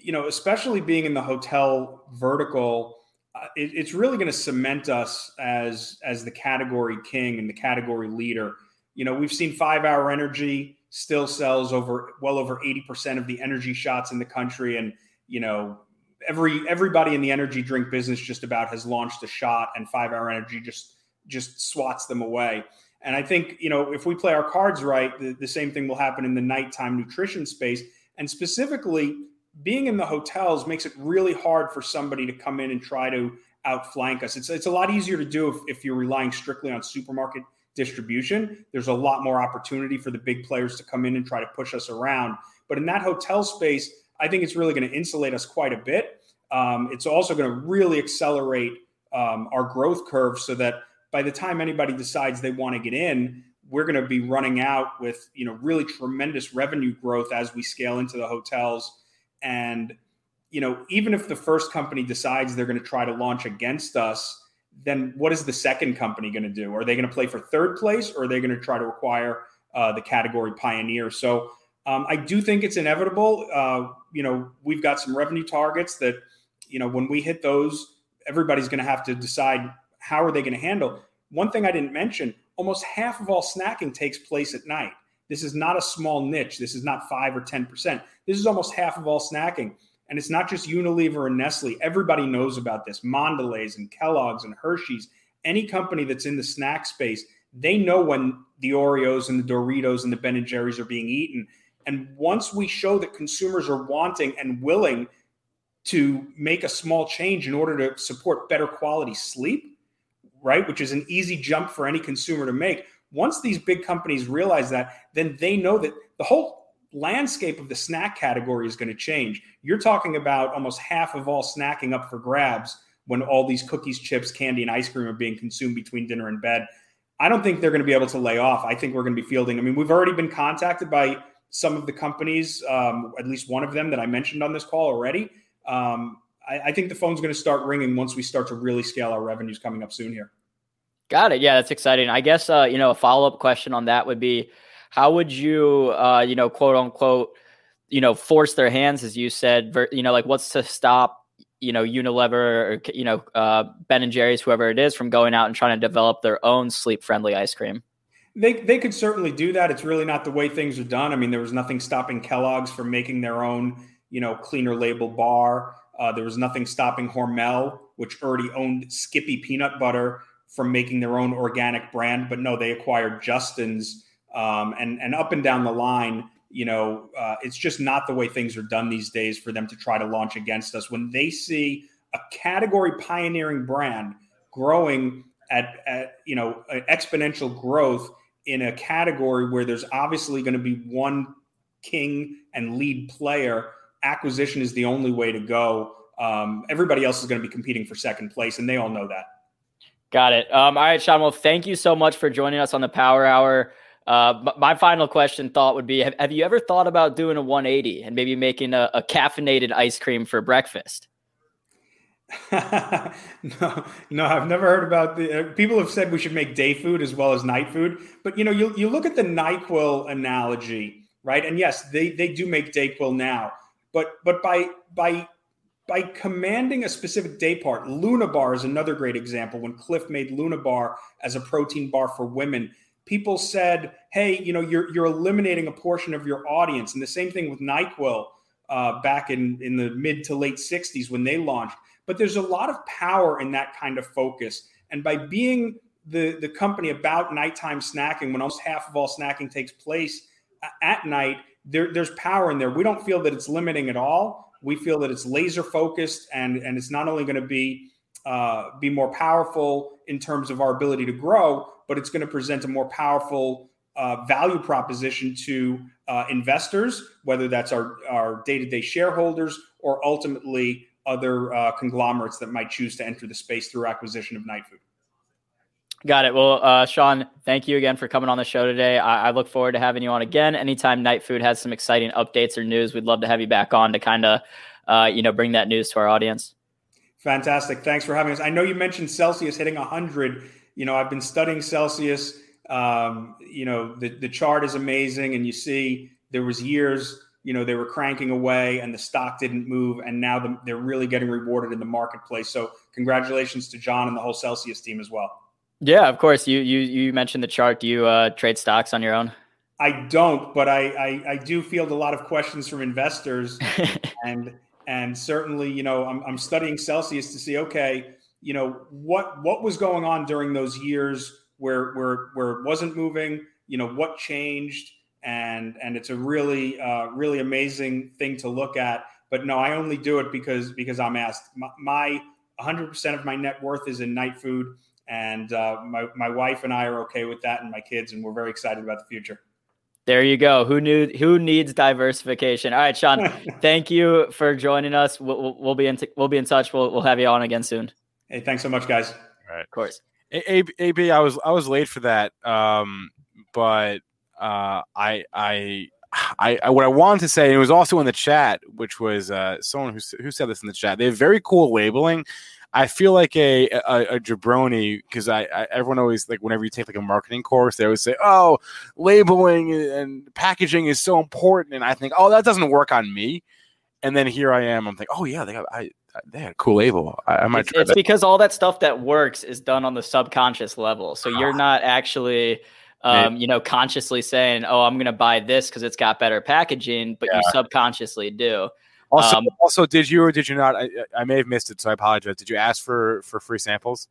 S8: you know, especially being in the hotel vertical, uh, it, it's really going to cement us as as the category king and the category leader. You know, we've seen Five Hour Energy still sells over well over eighty percent of the energy shots in the country, and you know, every everybody in the energy drink business just about has launched a shot, and Five Hour Energy just just swats them away. And I think, you know, if we play our cards right, the, the same thing will happen in the nighttime nutrition space. And specifically, being in the hotels makes it really hard for somebody to come in and try to outflank us. It's it's a lot easier to do if, if you're relying strictly on supermarket distribution. There's a lot more opportunity for the big players to come in and try to push us around. But in that hotel space, I think it's really going to insulate us quite a bit. Um, it's also going to really accelerate um, our growth curve so that by the time anybody decides they want to get in, we're going to be running out with, you know, really tremendous revenue growth as we scale into the hotels. And, you know, even if the first company decides they're going to try to launch against us, then what is the second company going to do? Are they going to play for third place, or are they going to try to acquire uh, the category pioneer? So um, I do think it's inevitable. Uh, you know, we've got some revenue targets that, you know, when we hit those, everybody's going to have to decide how are they going to handle. One thing I didn't mention, almost half of all snacking takes place at night. This is not a small niche. This is not five or ten percent. This is almost half of all snacking. And it's not just Unilever and Nestle. Everybody knows about this. Mondelez and Kellogg's and Hershey's, any company that's in the snack space, they know when the Oreos and the Doritos and the Ben and Jerry's are being eaten. And once we show that consumers are wanting and willing to make a small change in order to support better quality sleep, right, which is an easy jump for any consumer to make. Once these big companies realize that, then they know that the whole landscape of the snack category is going to change. You're talking about almost half of all snacking up for grabs when all these cookies, chips, candy, and ice cream are being consumed between dinner and bed. I don't think they're going to be able to lay off. I think we're going to be fielding. I mean, we've already been contacted by some of the companies, um, at least one of them that I mentioned on this call already. Um, I, I think the phone's going to start ringing once we start to really scale our revenues coming up soon here.
S7: Got it. Yeah, that's exciting. I guess, uh, you know, a follow-up question on that would be, how would you, uh, you know, quote unquote, you know, force their hands, as you said, ver- you know, like what's to stop, you know, Unilever or, you know, uh, Ben and Jerry's, whoever it is, from going out and trying to develop their own sleep-friendly ice cream?
S8: They they could certainly do that. It's really not the way things are done. I mean, there was nothing stopping Kellogg's from making their own, you know, cleaner label bar. Uh, there was nothing stopping Hormel, which already owned Skippy peanut butter, from making their own organic brand. But no, they acquired Justin's. Um, and, and up and down the line, you know, uh, it's just not the way things are done these days for them to try to launch against us. When they see a category pioneering brand growing at, at you know, exponential growth in a category where there's obviously going to be one king and lead player, acquisition is the only way to go. Um, everybody else is going to be competing for second place, and they all know that.
S7: Got it. Um, all right, Sean, well, thank you so much for joining us on the Power Hour. Uh, my final question thought would be, have, have you ever thought about doing a one eighty and maybe making a, a caffeinated ice cream for breakfast?
S8: no, no, I've never heard about the, uh, people have said we should make day food as well as night food, but you know, you, you look at the NyQuil analogy, right? And yes, they, they do make DayQuil now, but, but by, by, by commanding a specific day part, Luna Bar is another great example. When Cliff made Luna Bar as a protein bar for women, people said, hey, you know, you're you're eliminating a portion of your audience. And the same thing with NyQuil uh, back in, in the mid to late sixties when they launched. But there's a lot of power in that kind of focus. And by being the, the company about nighttime snacking, when almost half of all snacking takes place at night, there, there's power in there. We don't feel that it's limiting at all. We feel that it's laser focused, and, and it's not only going to be uh, be more powerful in terms of our ability to grow, but it's going to present a more powerful uh, value proposition to uh, investors, whether that's our, our day-to-day shareholders or ultimately other uh, conglomerates that might choose to enter the space through acquisition of Nightfood.
S7: Got it. Well, uh, Sean, thank you again for coming on the show today. I, I look forward to having you on again. Anytime Nightfood has some exciting updates or news, we'd love to have you back on to kind of, uh, you know, bring that news to our audience.
S8: Fantastic. Thanks for having us. I know you mentioned Celsius hitting one hundred. You know, I've been studying Celsius. Um, you know, the, the chart is amazing. And you see there was years you know, they were cranking away and the stock didn't move. And now the, they're really getting rewarded in the marketplace. So congratulations to John and the whole Celsius team as well.
S7: Yeah, of course. You you you mentioned the chart. Do you uh, trade stocks on your own?
S8: I don't, but I, I, I do field a lot of questions from investors. and and certainly, you know, I'm, I'm studying Celsius to see, okay, you know, what what was going on during those years where where where it wasn't moving, you know, what changed. And and it's a really, uh, really amazing thing to look at. But no, I only do it because because I'm asked. My, my one hundred percent of my net worth is in Knight Food. And uh, my, my wife and I are okay with that, and my kids, and we're very excited about the future.
S7: There you go. Who knew? Who needs diversification? All right, Sean. Thank you for joining us. We'll, we'll, we'll be in. T- we'll be in touch. We'll we'll have you on again soon.
S8: Hey, thanks so much, guys.
S9: All right,
S7: of course.
S9: A B, I was I was late for that, um, but uh, I I. I, I what I wanted to say, and it was also in the chat, which was uh, someone who who said this in the chat. They have very cool labeling. I feel like a a, a jabroni because I, I everyone always like whenever you take like a marketing course, they always say, "Oh, labeling and packaging is so important," and I think, "Oh, that doesn't work on me." And then here I am, I'm thinking, "Oh yeah, they got I they had a cool label. I, I might."
S7: It's,
S9: try
S7: it's
S9: that.
S7: because all that stuff that works is done on the subconscious level, so you're not actually. Um, you know, consciously saying, "Oh, I'm going to buy this because it's got better packaging," but yeah. you subconsciously do.
S9: Also,
S7: um,
S9: also, did you or did you not? I, I may have missed it, so I apologize. Did you ask for for free samples?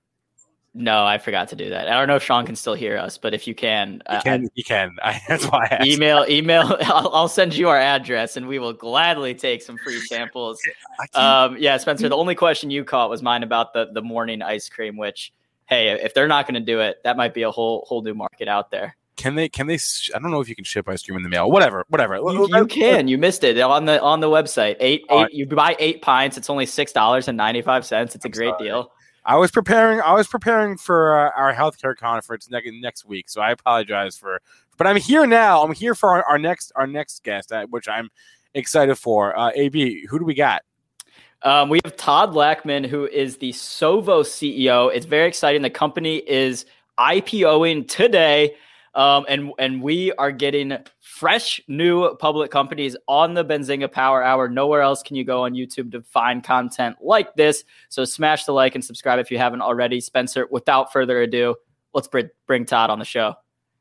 S7: No, I forgot to do that. I don't know if Sean can still hear us, but if you can,
S9: you can. I, you can. I, that's why I asked.
S7: Email, email. I'll, I'll send you our address, and we will gladly take some free samples. Um, yeah, Spencer. The only question you caught was mine about the the morning ice cream, which. Hey, if they're not going to do it, that might be a whole whole new market out there.
S9: Can they? Can they? I don't know if you can ship ice cream in the mail. Whatever, whatever.
S7: You, you can. You missed it on the on the website. Eight, eight. Right. You buy eight pints. It's only six dollars and ninety five cents. It's a I'm great sorry. deal.
S9: I was preparing. I was preparing for uh, our healthcare conference next next week, so I apologize for. But I'm here now. I'm here for our, our next our next guest, uh, which I'm excited for. Uh, A B, who do we got?
S7: Um, we have Todd Lachman, who is the Sovos C E O. It's very exciting. The company is IPOing today, um, and, and we are getting fresh new public companies on the Benzinga Power Hour. Nowhere else can you go on YouTube to find content like this. So smash the like and subscribe if you haven't already. Spencer, without further ado, let's br- bring Todd on the show.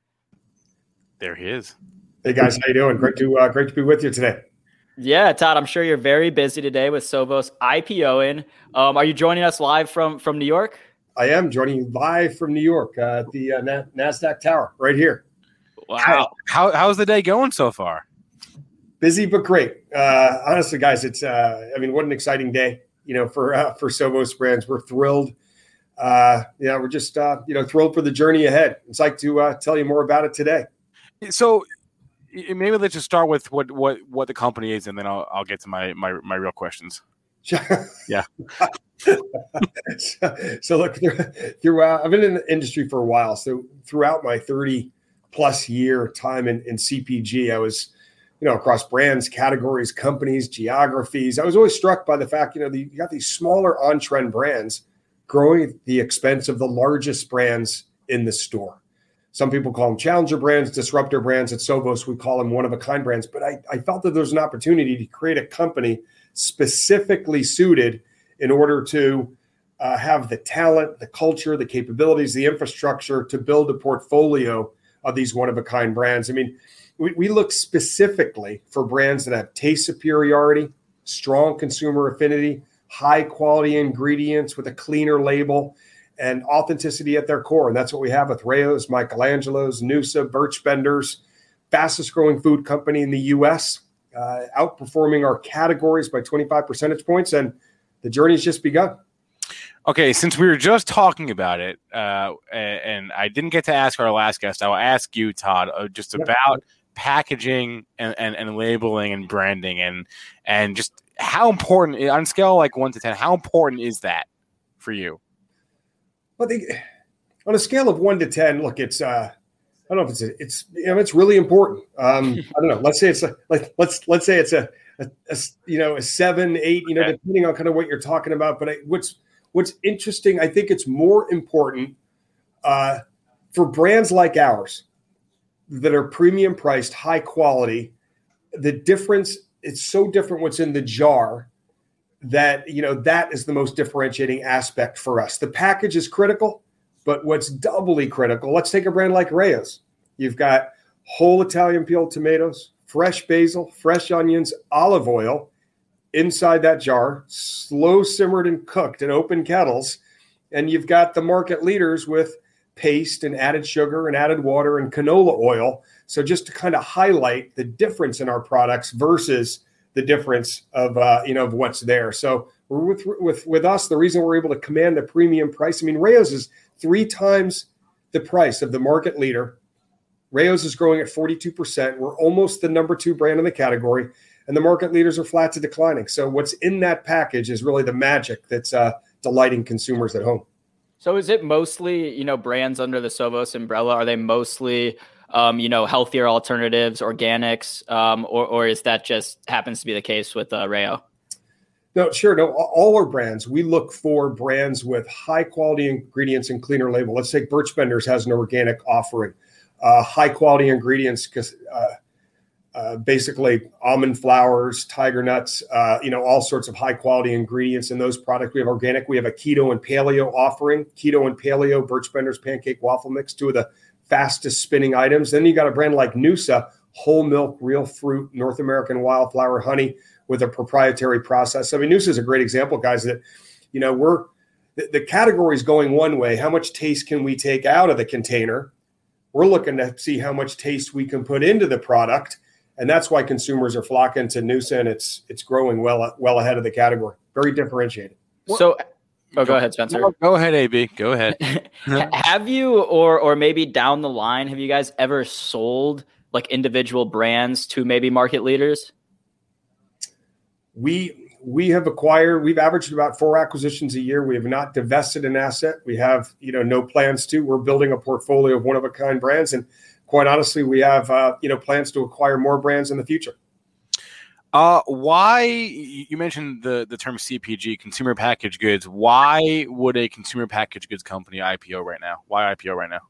S9: There he is.
S10: Hey, guys. How you doing? Great to uh, great to be with you today.
S7: Yeah, Todd, I'm sure you're very busy today with Sovos IPOing. Um, are you joining us live from, from New York?
S10: I am joining you live from New York uh, at the uh, Na- NASDAQ Tower right here.
S7: Wow.
S9: How, how how's the day going so far?
S10: Busy, but great. Uh, honestly, guys, it's, uh, I mean, what an exciting day, you know, for, uh, for Sovos Brands. We're thrilled. Uh, yeah, we're just, uh, you know, thrilled for the journey ahead. It's like to uh, tell you more about it today.
S9: So, maybe let's just start with what, what, what the company is, and then I'll I'll get to my my, my real questions. Yeah.
S10: so, so look, throughout I've been in the industry for a while. So throughout my thirty plus year time in, in C P G, I was, you know, across brands, categories, companies, geographies. I was always struck by the fact, you know, the, you got these smaller on-trend brands growing at the expense of the largest brands in the store. Some people call them challenger brands, disruptor brands. At Sovos, we call them one-of-a-kind brands. But I, I felt that there was an opportunity to create a company specifically suited in order to uh, have the talent, the culture, the capabilities, the infrastructure to build a portfolio of these one-of-a-kind brands. I mean, we, we look specifically for brands that have taste superiority, strong consumer affinity, high-quality ingredients with a cleaner label, and authenticity at their core. And that's what we have with Rao's, Michelangelo's, Noosa, Birch Benders, fastest growing food company in the U S, uh, outperforming our categories by twenty-five percentage points. And the journey's just begun.
S9: Okay, since we were just talking about it, uh, and I didn't get to ask our last guest, I'll ask you, Todd, uh, just about packaging and, and, and labeling and branding and and just how important, on a scale like one to ten, how important is that for you?
S10: Well, they, on a scale of one to ten, look, it's uh, I don't know if it's a, it's you know it's really important. Um, I don't know. Let's say it's a like let's let's say it's a, a, a you know a seven, eight. You know, okay. Depending on kind of what you're talking about. But I, what's what's interesting, I think it's more important uh, for brands like ours that are premium priced, high quality, the difference, it's so different what's in the jar that, you know, that is the most differentiating aspect for us. The package is critical, but what's doubly critical, let's take a brand like Rao's. You've got whole Italian peeled tomatoes, fresh basil, fresh onions, olive oil inside that jar, slow simmered and cooked in open kettles. And you've got the market leaders with paste and added sugar and added water and canola oil. So just to kind of highlight the difference in our products versus the difference of, uh, you know, of what's there. So we're with, with, with us, the reason we're able to command the premium price, I mean, Rao's is three times the price of the market leader. Rao's is growing at forty-two percent. We're almost the number two brand in the category, and the market leaders are flat to declining. So what's in that package is really the magic that's uh, delighting consumers at home.
S7: So is it mostly, you know, brands under the Sovos umbrella? Are they mostly, um, you know, healthier alternatives, organics, um, or, or is that just happens to be the case with uh, Rao?
S10: No, sure. No, all our brands, we look for brands with high quality ingredients and cleaner label. Let's say Birch Benders has an organic offering, uh, high quality ingredients, because uh, uh, basically almond flours, tiger nuts, uh, you know, all sorts of high quality ingredients in those products. We have organic. We have a keto and paleo offering. Keto and paleo, Birch Benders pancake waffle mix, two of the fastest spinning items. Then you got a brand like Noosa, whole milk, real fruit, North American wildflower honey with a proprietary process. I mean, Noosa is a great example, guys, that, you know, we're the, the category is going one way. How much taste can we take out of the container? We're looking to see how much taste we can put into the product. And that's why consumers are flocking to Noosa, and it's it's growing well well ahead of the category. Very differentiated.
S7: So, oh, go ahead, Spencer.
S9: No, go ahead, A B. Go ahead.
S7: Have you, or or maybe down the line, have you guys ever sold like individual brands to maybe market leaders?
S10: We we have acquired. We've averaged about four acquisitions a year. We have not divested an asset. We have, you know, no plans to. We're building a portfolio of one of a kind brands, and quite honestly, we have, uh, you know, plans to acquire more brands in the future.
S9: Uh, why, you mentioned the, the term C P G, consumer packaged goods. Why would a consumer packaged goods company I P O right now? Why I P O right now?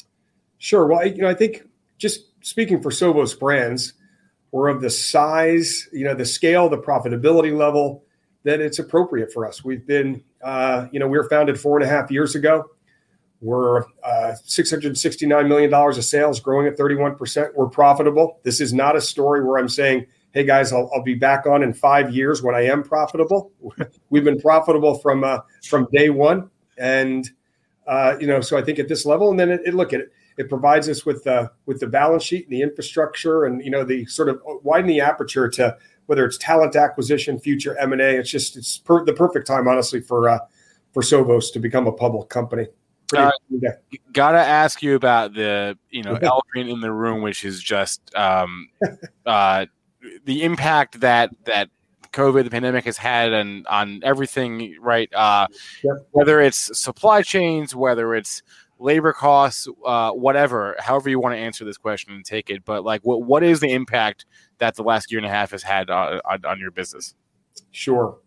S10: Sure. Well, you know, I think just speaking for Sovos Brands, we're of the size, you know, the scale, the profitability level that it's appropriate for us. We've been, uh, you know, we were founded four and a half years ago. We're uh, six hundred sixty-nine million dollars of sales, growing at thirty-one percent. We're profitable. This is not a story where I'm saying, hey, guys, I'll, I'll be back on in five years when I am profitable. We've been profitable from uh, from day one. And, uh, you know, so I think at this level, and then it, it look at it, it provides us with, uh, with the balance sheet and the infrastructure and, you know, the sort of widen the aperture to whether it's talent acquisition, future M and A. It's just it's per- the perfect time, honestly, for uh, for Sovos to become a public company.
S9: Uh, gotta ask you about the, you know, elephant in the room, which is just um, uh, the impact that that COVID, the pandemic, has had on on everything, right? Uh,
S10: yep.
S9: Whether it's supply chains, whether it's labor costs, uh, whatever, however you want to answer this question and take it. But like, what what is the impact that the last year and a half has had on, on, on your business?
S10: Sure.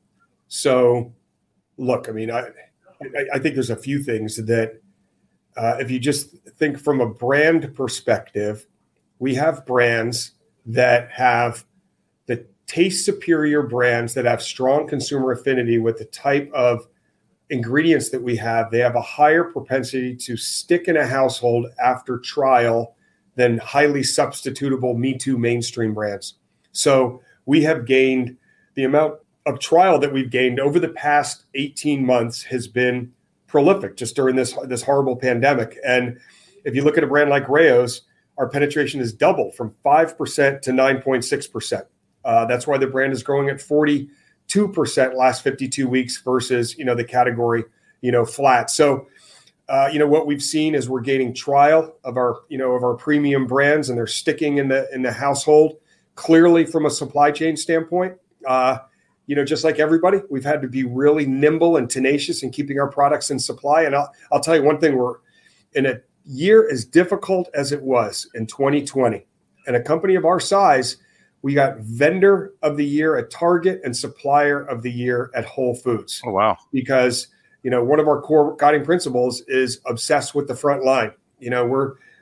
S10: So, look, I mean, I. I, I think there's a few things that uh, if you just think from a brand perspective, we have brands that have the taste superior brands that have strong consumer affinity with the type of ingredients that we have. They have a higher propensity to stick in a household after trial than highly substitutable Me Too mainstream brands. So we have gained the amount of trial that we've gained over the past eighteen months has been prolific just during this this horrible pandemic. And if you look at a brand like Rao's, our penetration has doubled from five percent to nine point six percent. Uh, that's why the brand is growing at forty-two percent last fifty-two weeks versus, you know, the category, you know, flat. So, uh, you know, what we've seen is we're gaining trial of our, you know, of our premium brands, and they're sticking in the in the household. Clearly, from a supply chain standpoint, uh, you know, just like everybody, we've had to be really nimble and tenacious in keeping our products in supply. And I'll, I'll tell you one thing, we're in a year as difficult as it was in twenty twenty. And a company of our size, we got vendor of the year at Target and supplier of the year at Whole Foods.
S9: Oh, wow.
S10: Because, you know, one of our core guiding principles is obsessed with the front line. You know, we're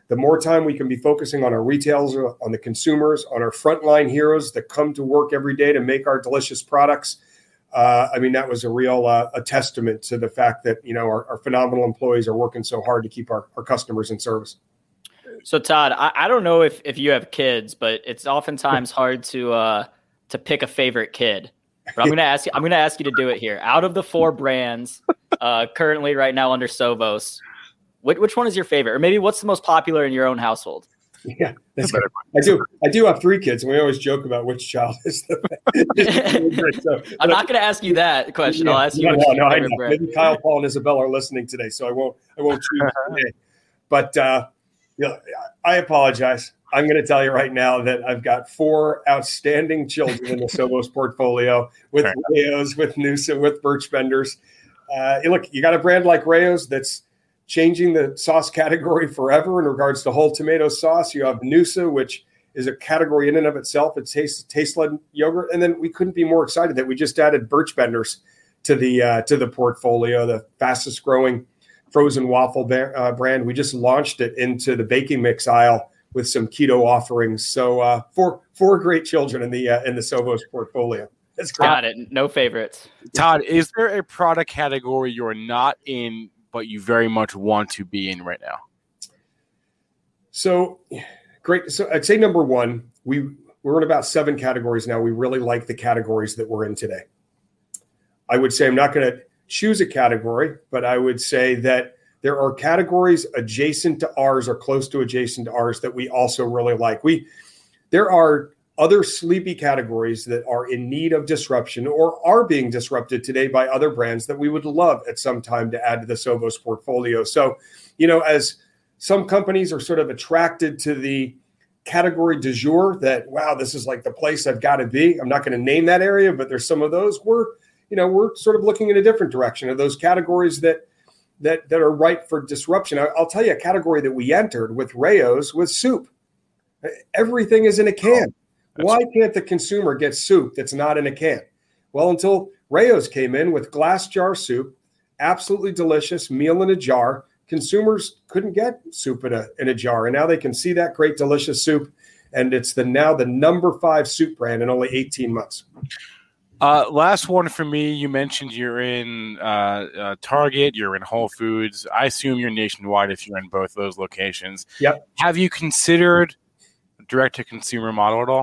S10: the more time we can be focusing on our retailers, on the consumers, on our frontline heroes that come to work every day to make our delicious products. Uh, I mean, that was a real uh, a testament to the fact that, you know, our, our phenomenal employees are working so hard to keep our, our customers in service.
S7: So Todd, I, I don't know if, if you have kids, but it's oftentimes hard to uh, to pick a favorite kid. But I'm going to ask you. I'm going to ask you to do it here. Out of the four brands uh, currently right now under Sovos, which, which one is your favorite, or maybe what's the most popular in your own household?
S10: Yeah, that's good. I do. I do have three kids, and we always joke about which child is the. so,
S7: I'm not going to ask you that question.
S10: Yeah,
S7: I'll ask you.
S10: No,
S7: which
S10: no, no I know.
S7: brand.
S10: Maybe Kyle, Paul, and Isabel are listening today, so I won't. I won't choose today. But uh, you know, I apologize. I'm going to tell you right now that I've got four outstanding children in the Sovos portfolio with
S9: Fair.
S10: Rayo's, with Noosa, with Birch Benders. Uh, look, you got a brand like Rayo's that's changing the sauce category forever in regards to whole tomato sauce. You have Noosa, which is a category in and of itself. It's taste taste-led yogurt, and then we couldn't be more excited that we just added Birch Benders to the uh, to the portfolio, the fastest growing frozen waffle ba- uh, brand. We just launched it into the baking mix aisle with some keto offerings. So uh, four four great children in the uh, in the Sovos portfolio. That's great.
S7: Got it. No favorites.
S9: Todd, is there a product category you're not in, but you very much want to be in right now?
S10: So great. So I'd say number one, we we're in about seven categories now. We really like the categories that we're in today. I would say I'm not going to choose a category, but I would say that there are categories adjacent to ours or close to adjacent to ours that we also really like. We there are other sleepy categories that are in need of disruption or are being disrupted today by other brands that we would love at some time to add to the Sovos portfolio. So, you know, as some companies are sort of attracted to the category du jour that, wow, this is like the place I've got to be. I'm not going to name that area, but there's some of those. We're, you know, we're sort of looking in a different direction of those categories that that that are ripe for disruption. I, I'll tell you a category that we entered with Rayo's with soup. Everything is in a can. Why can't the consumer get soup that's not in a can? Well, until Rayo's came in with glass jar soup, absolutely delicious meal in a jar. Consumers couldn't get soup in a in a jar, and now they can see that great, delicious soup, and it's the now the number five soup brand in only eighteen months.
S9: Uh, last one for me. You mentioned you're in uh, uh, Target, you're in Whole Foods. I assume you're nationwide if you're in both those locations.
S10: Yep.
S9: Have you considered a direct-to-consumer model at all?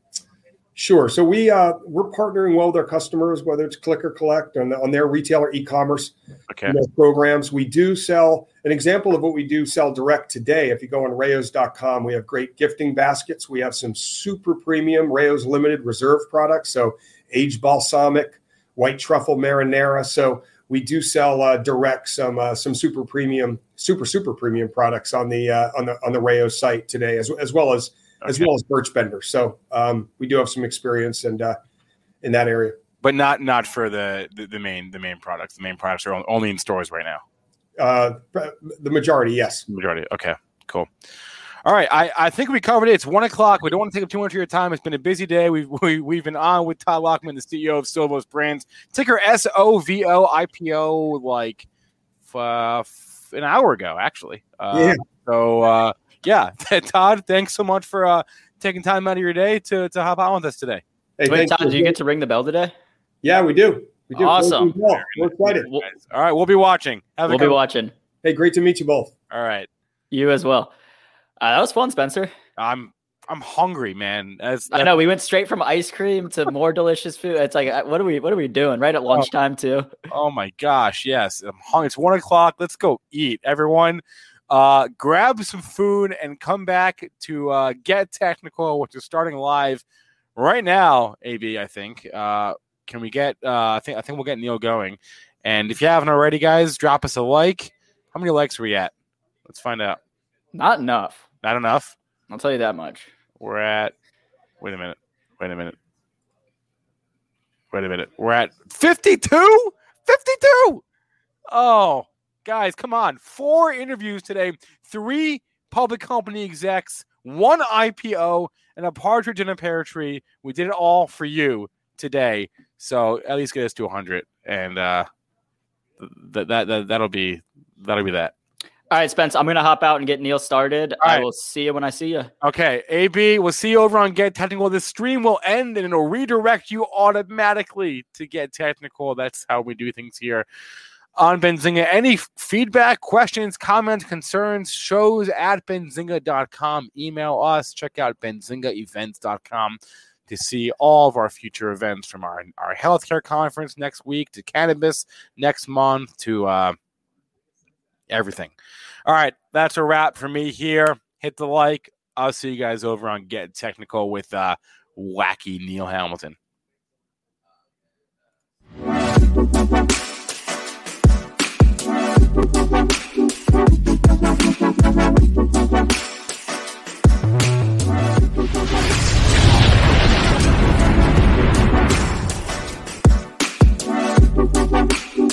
S10: Sure. So we uh, we're partnering well with our customers, whether it's click or collect on, the, on their retailer e-commerce
S9: okay.
S10: you know, programs. We do sell an example of what we do sell direct today. If you go on rayos dot com, we have great gifting baskets. We have some super premium Rayo's limited reserve products. So aged balsamic, white truffle marinara. So we do sell uh, direct some uh, some super premium, super super premium products on the uh, on the on the Rayo's site today, as as well as. Okay. As well as Birch Bender. So um, we do have some experience and uh, in that area,
S9: but not not for the, the the main the main products. The main products are only in stores right now.
S10: Uh, the majority, yes.
S9: Majority. Okay, cool. All right, I, I think we covered it. It's one o'clock. We don't want to take up too much of your time. It's been a busy day. We've we, we've been on with Todd Lockman, the C E O of Sovos Brands. Ticker S O V O, I P O like uh, f- an hour ago, actually. Uh,
S10: yeah.
S9: So. Uh, Yeah, Todd, thanks so much for uh, taking time out of your day to, to hop on with us today.
S10: Hey,
S7: Wait, Todd, do you get to ring the bell today?
S10: Yeah, we do. We do.
S7: Awesome.
S10: We're excited.
S9: All right, we'll be watching. Have
S7: we'll be watching.
S10: Hey, great to meet you both.
S9: All right.
S7: You as well. Uh, that was fun, Spencer.
S9: I'm I'm hungry, man. That's, that's...
S7: I know we went straight from ice cream to more delicious food. It's like, what are we what are we doing? Right at lunchtime too.
S9: Oh my gosh, yes. I'm hungry. It's one o'clock. Let's go eat, everyone. Uh, grab some food and come back to uh, Get Technical, which is starting live right now. A B, I think. Uh, can we get? Uh, I think I think we'll get Neil going. And if you haven't already, guys, drop us a like. How many likes are we at? Let's find out.
S7: Not enough.
S9: Not enough.
S7: I'll tell you that much.
S9: We're at. Wait a minute. Wait a minute. Wait a minute. We're at fifty-two. fifty-two. Oh. Guys, come on. Four interviews today, three public company execs, one I P O, and a partridge in a pear tree. We did it all for you today. So at least get us to one hundred. And uh, th- that, that, that, that'll be that'll be that.
S7: All right, Spence, I'm going to hop out and get Neil started.
S9: All
S7: I
S9: right.
S7: will see you when I see you.
S9: Okay, A B, we'll see you over on Get Technical. This stream will end and it'll redirect you automatically to Get Technical. That's how we do things here on Benzinga. Any feedback, questions, comments, concerns, shows at benzinga dot com. Email us. Check out benzinga events dot com to see all of our future events, from our, our healthcare conference next week to cannabis next month to uh, everything. All right, that's a wrap for me here. Hit the like. I'll see you guys over on Get Technical with uh, wacky Neil Hamilton.
S1: Thank you.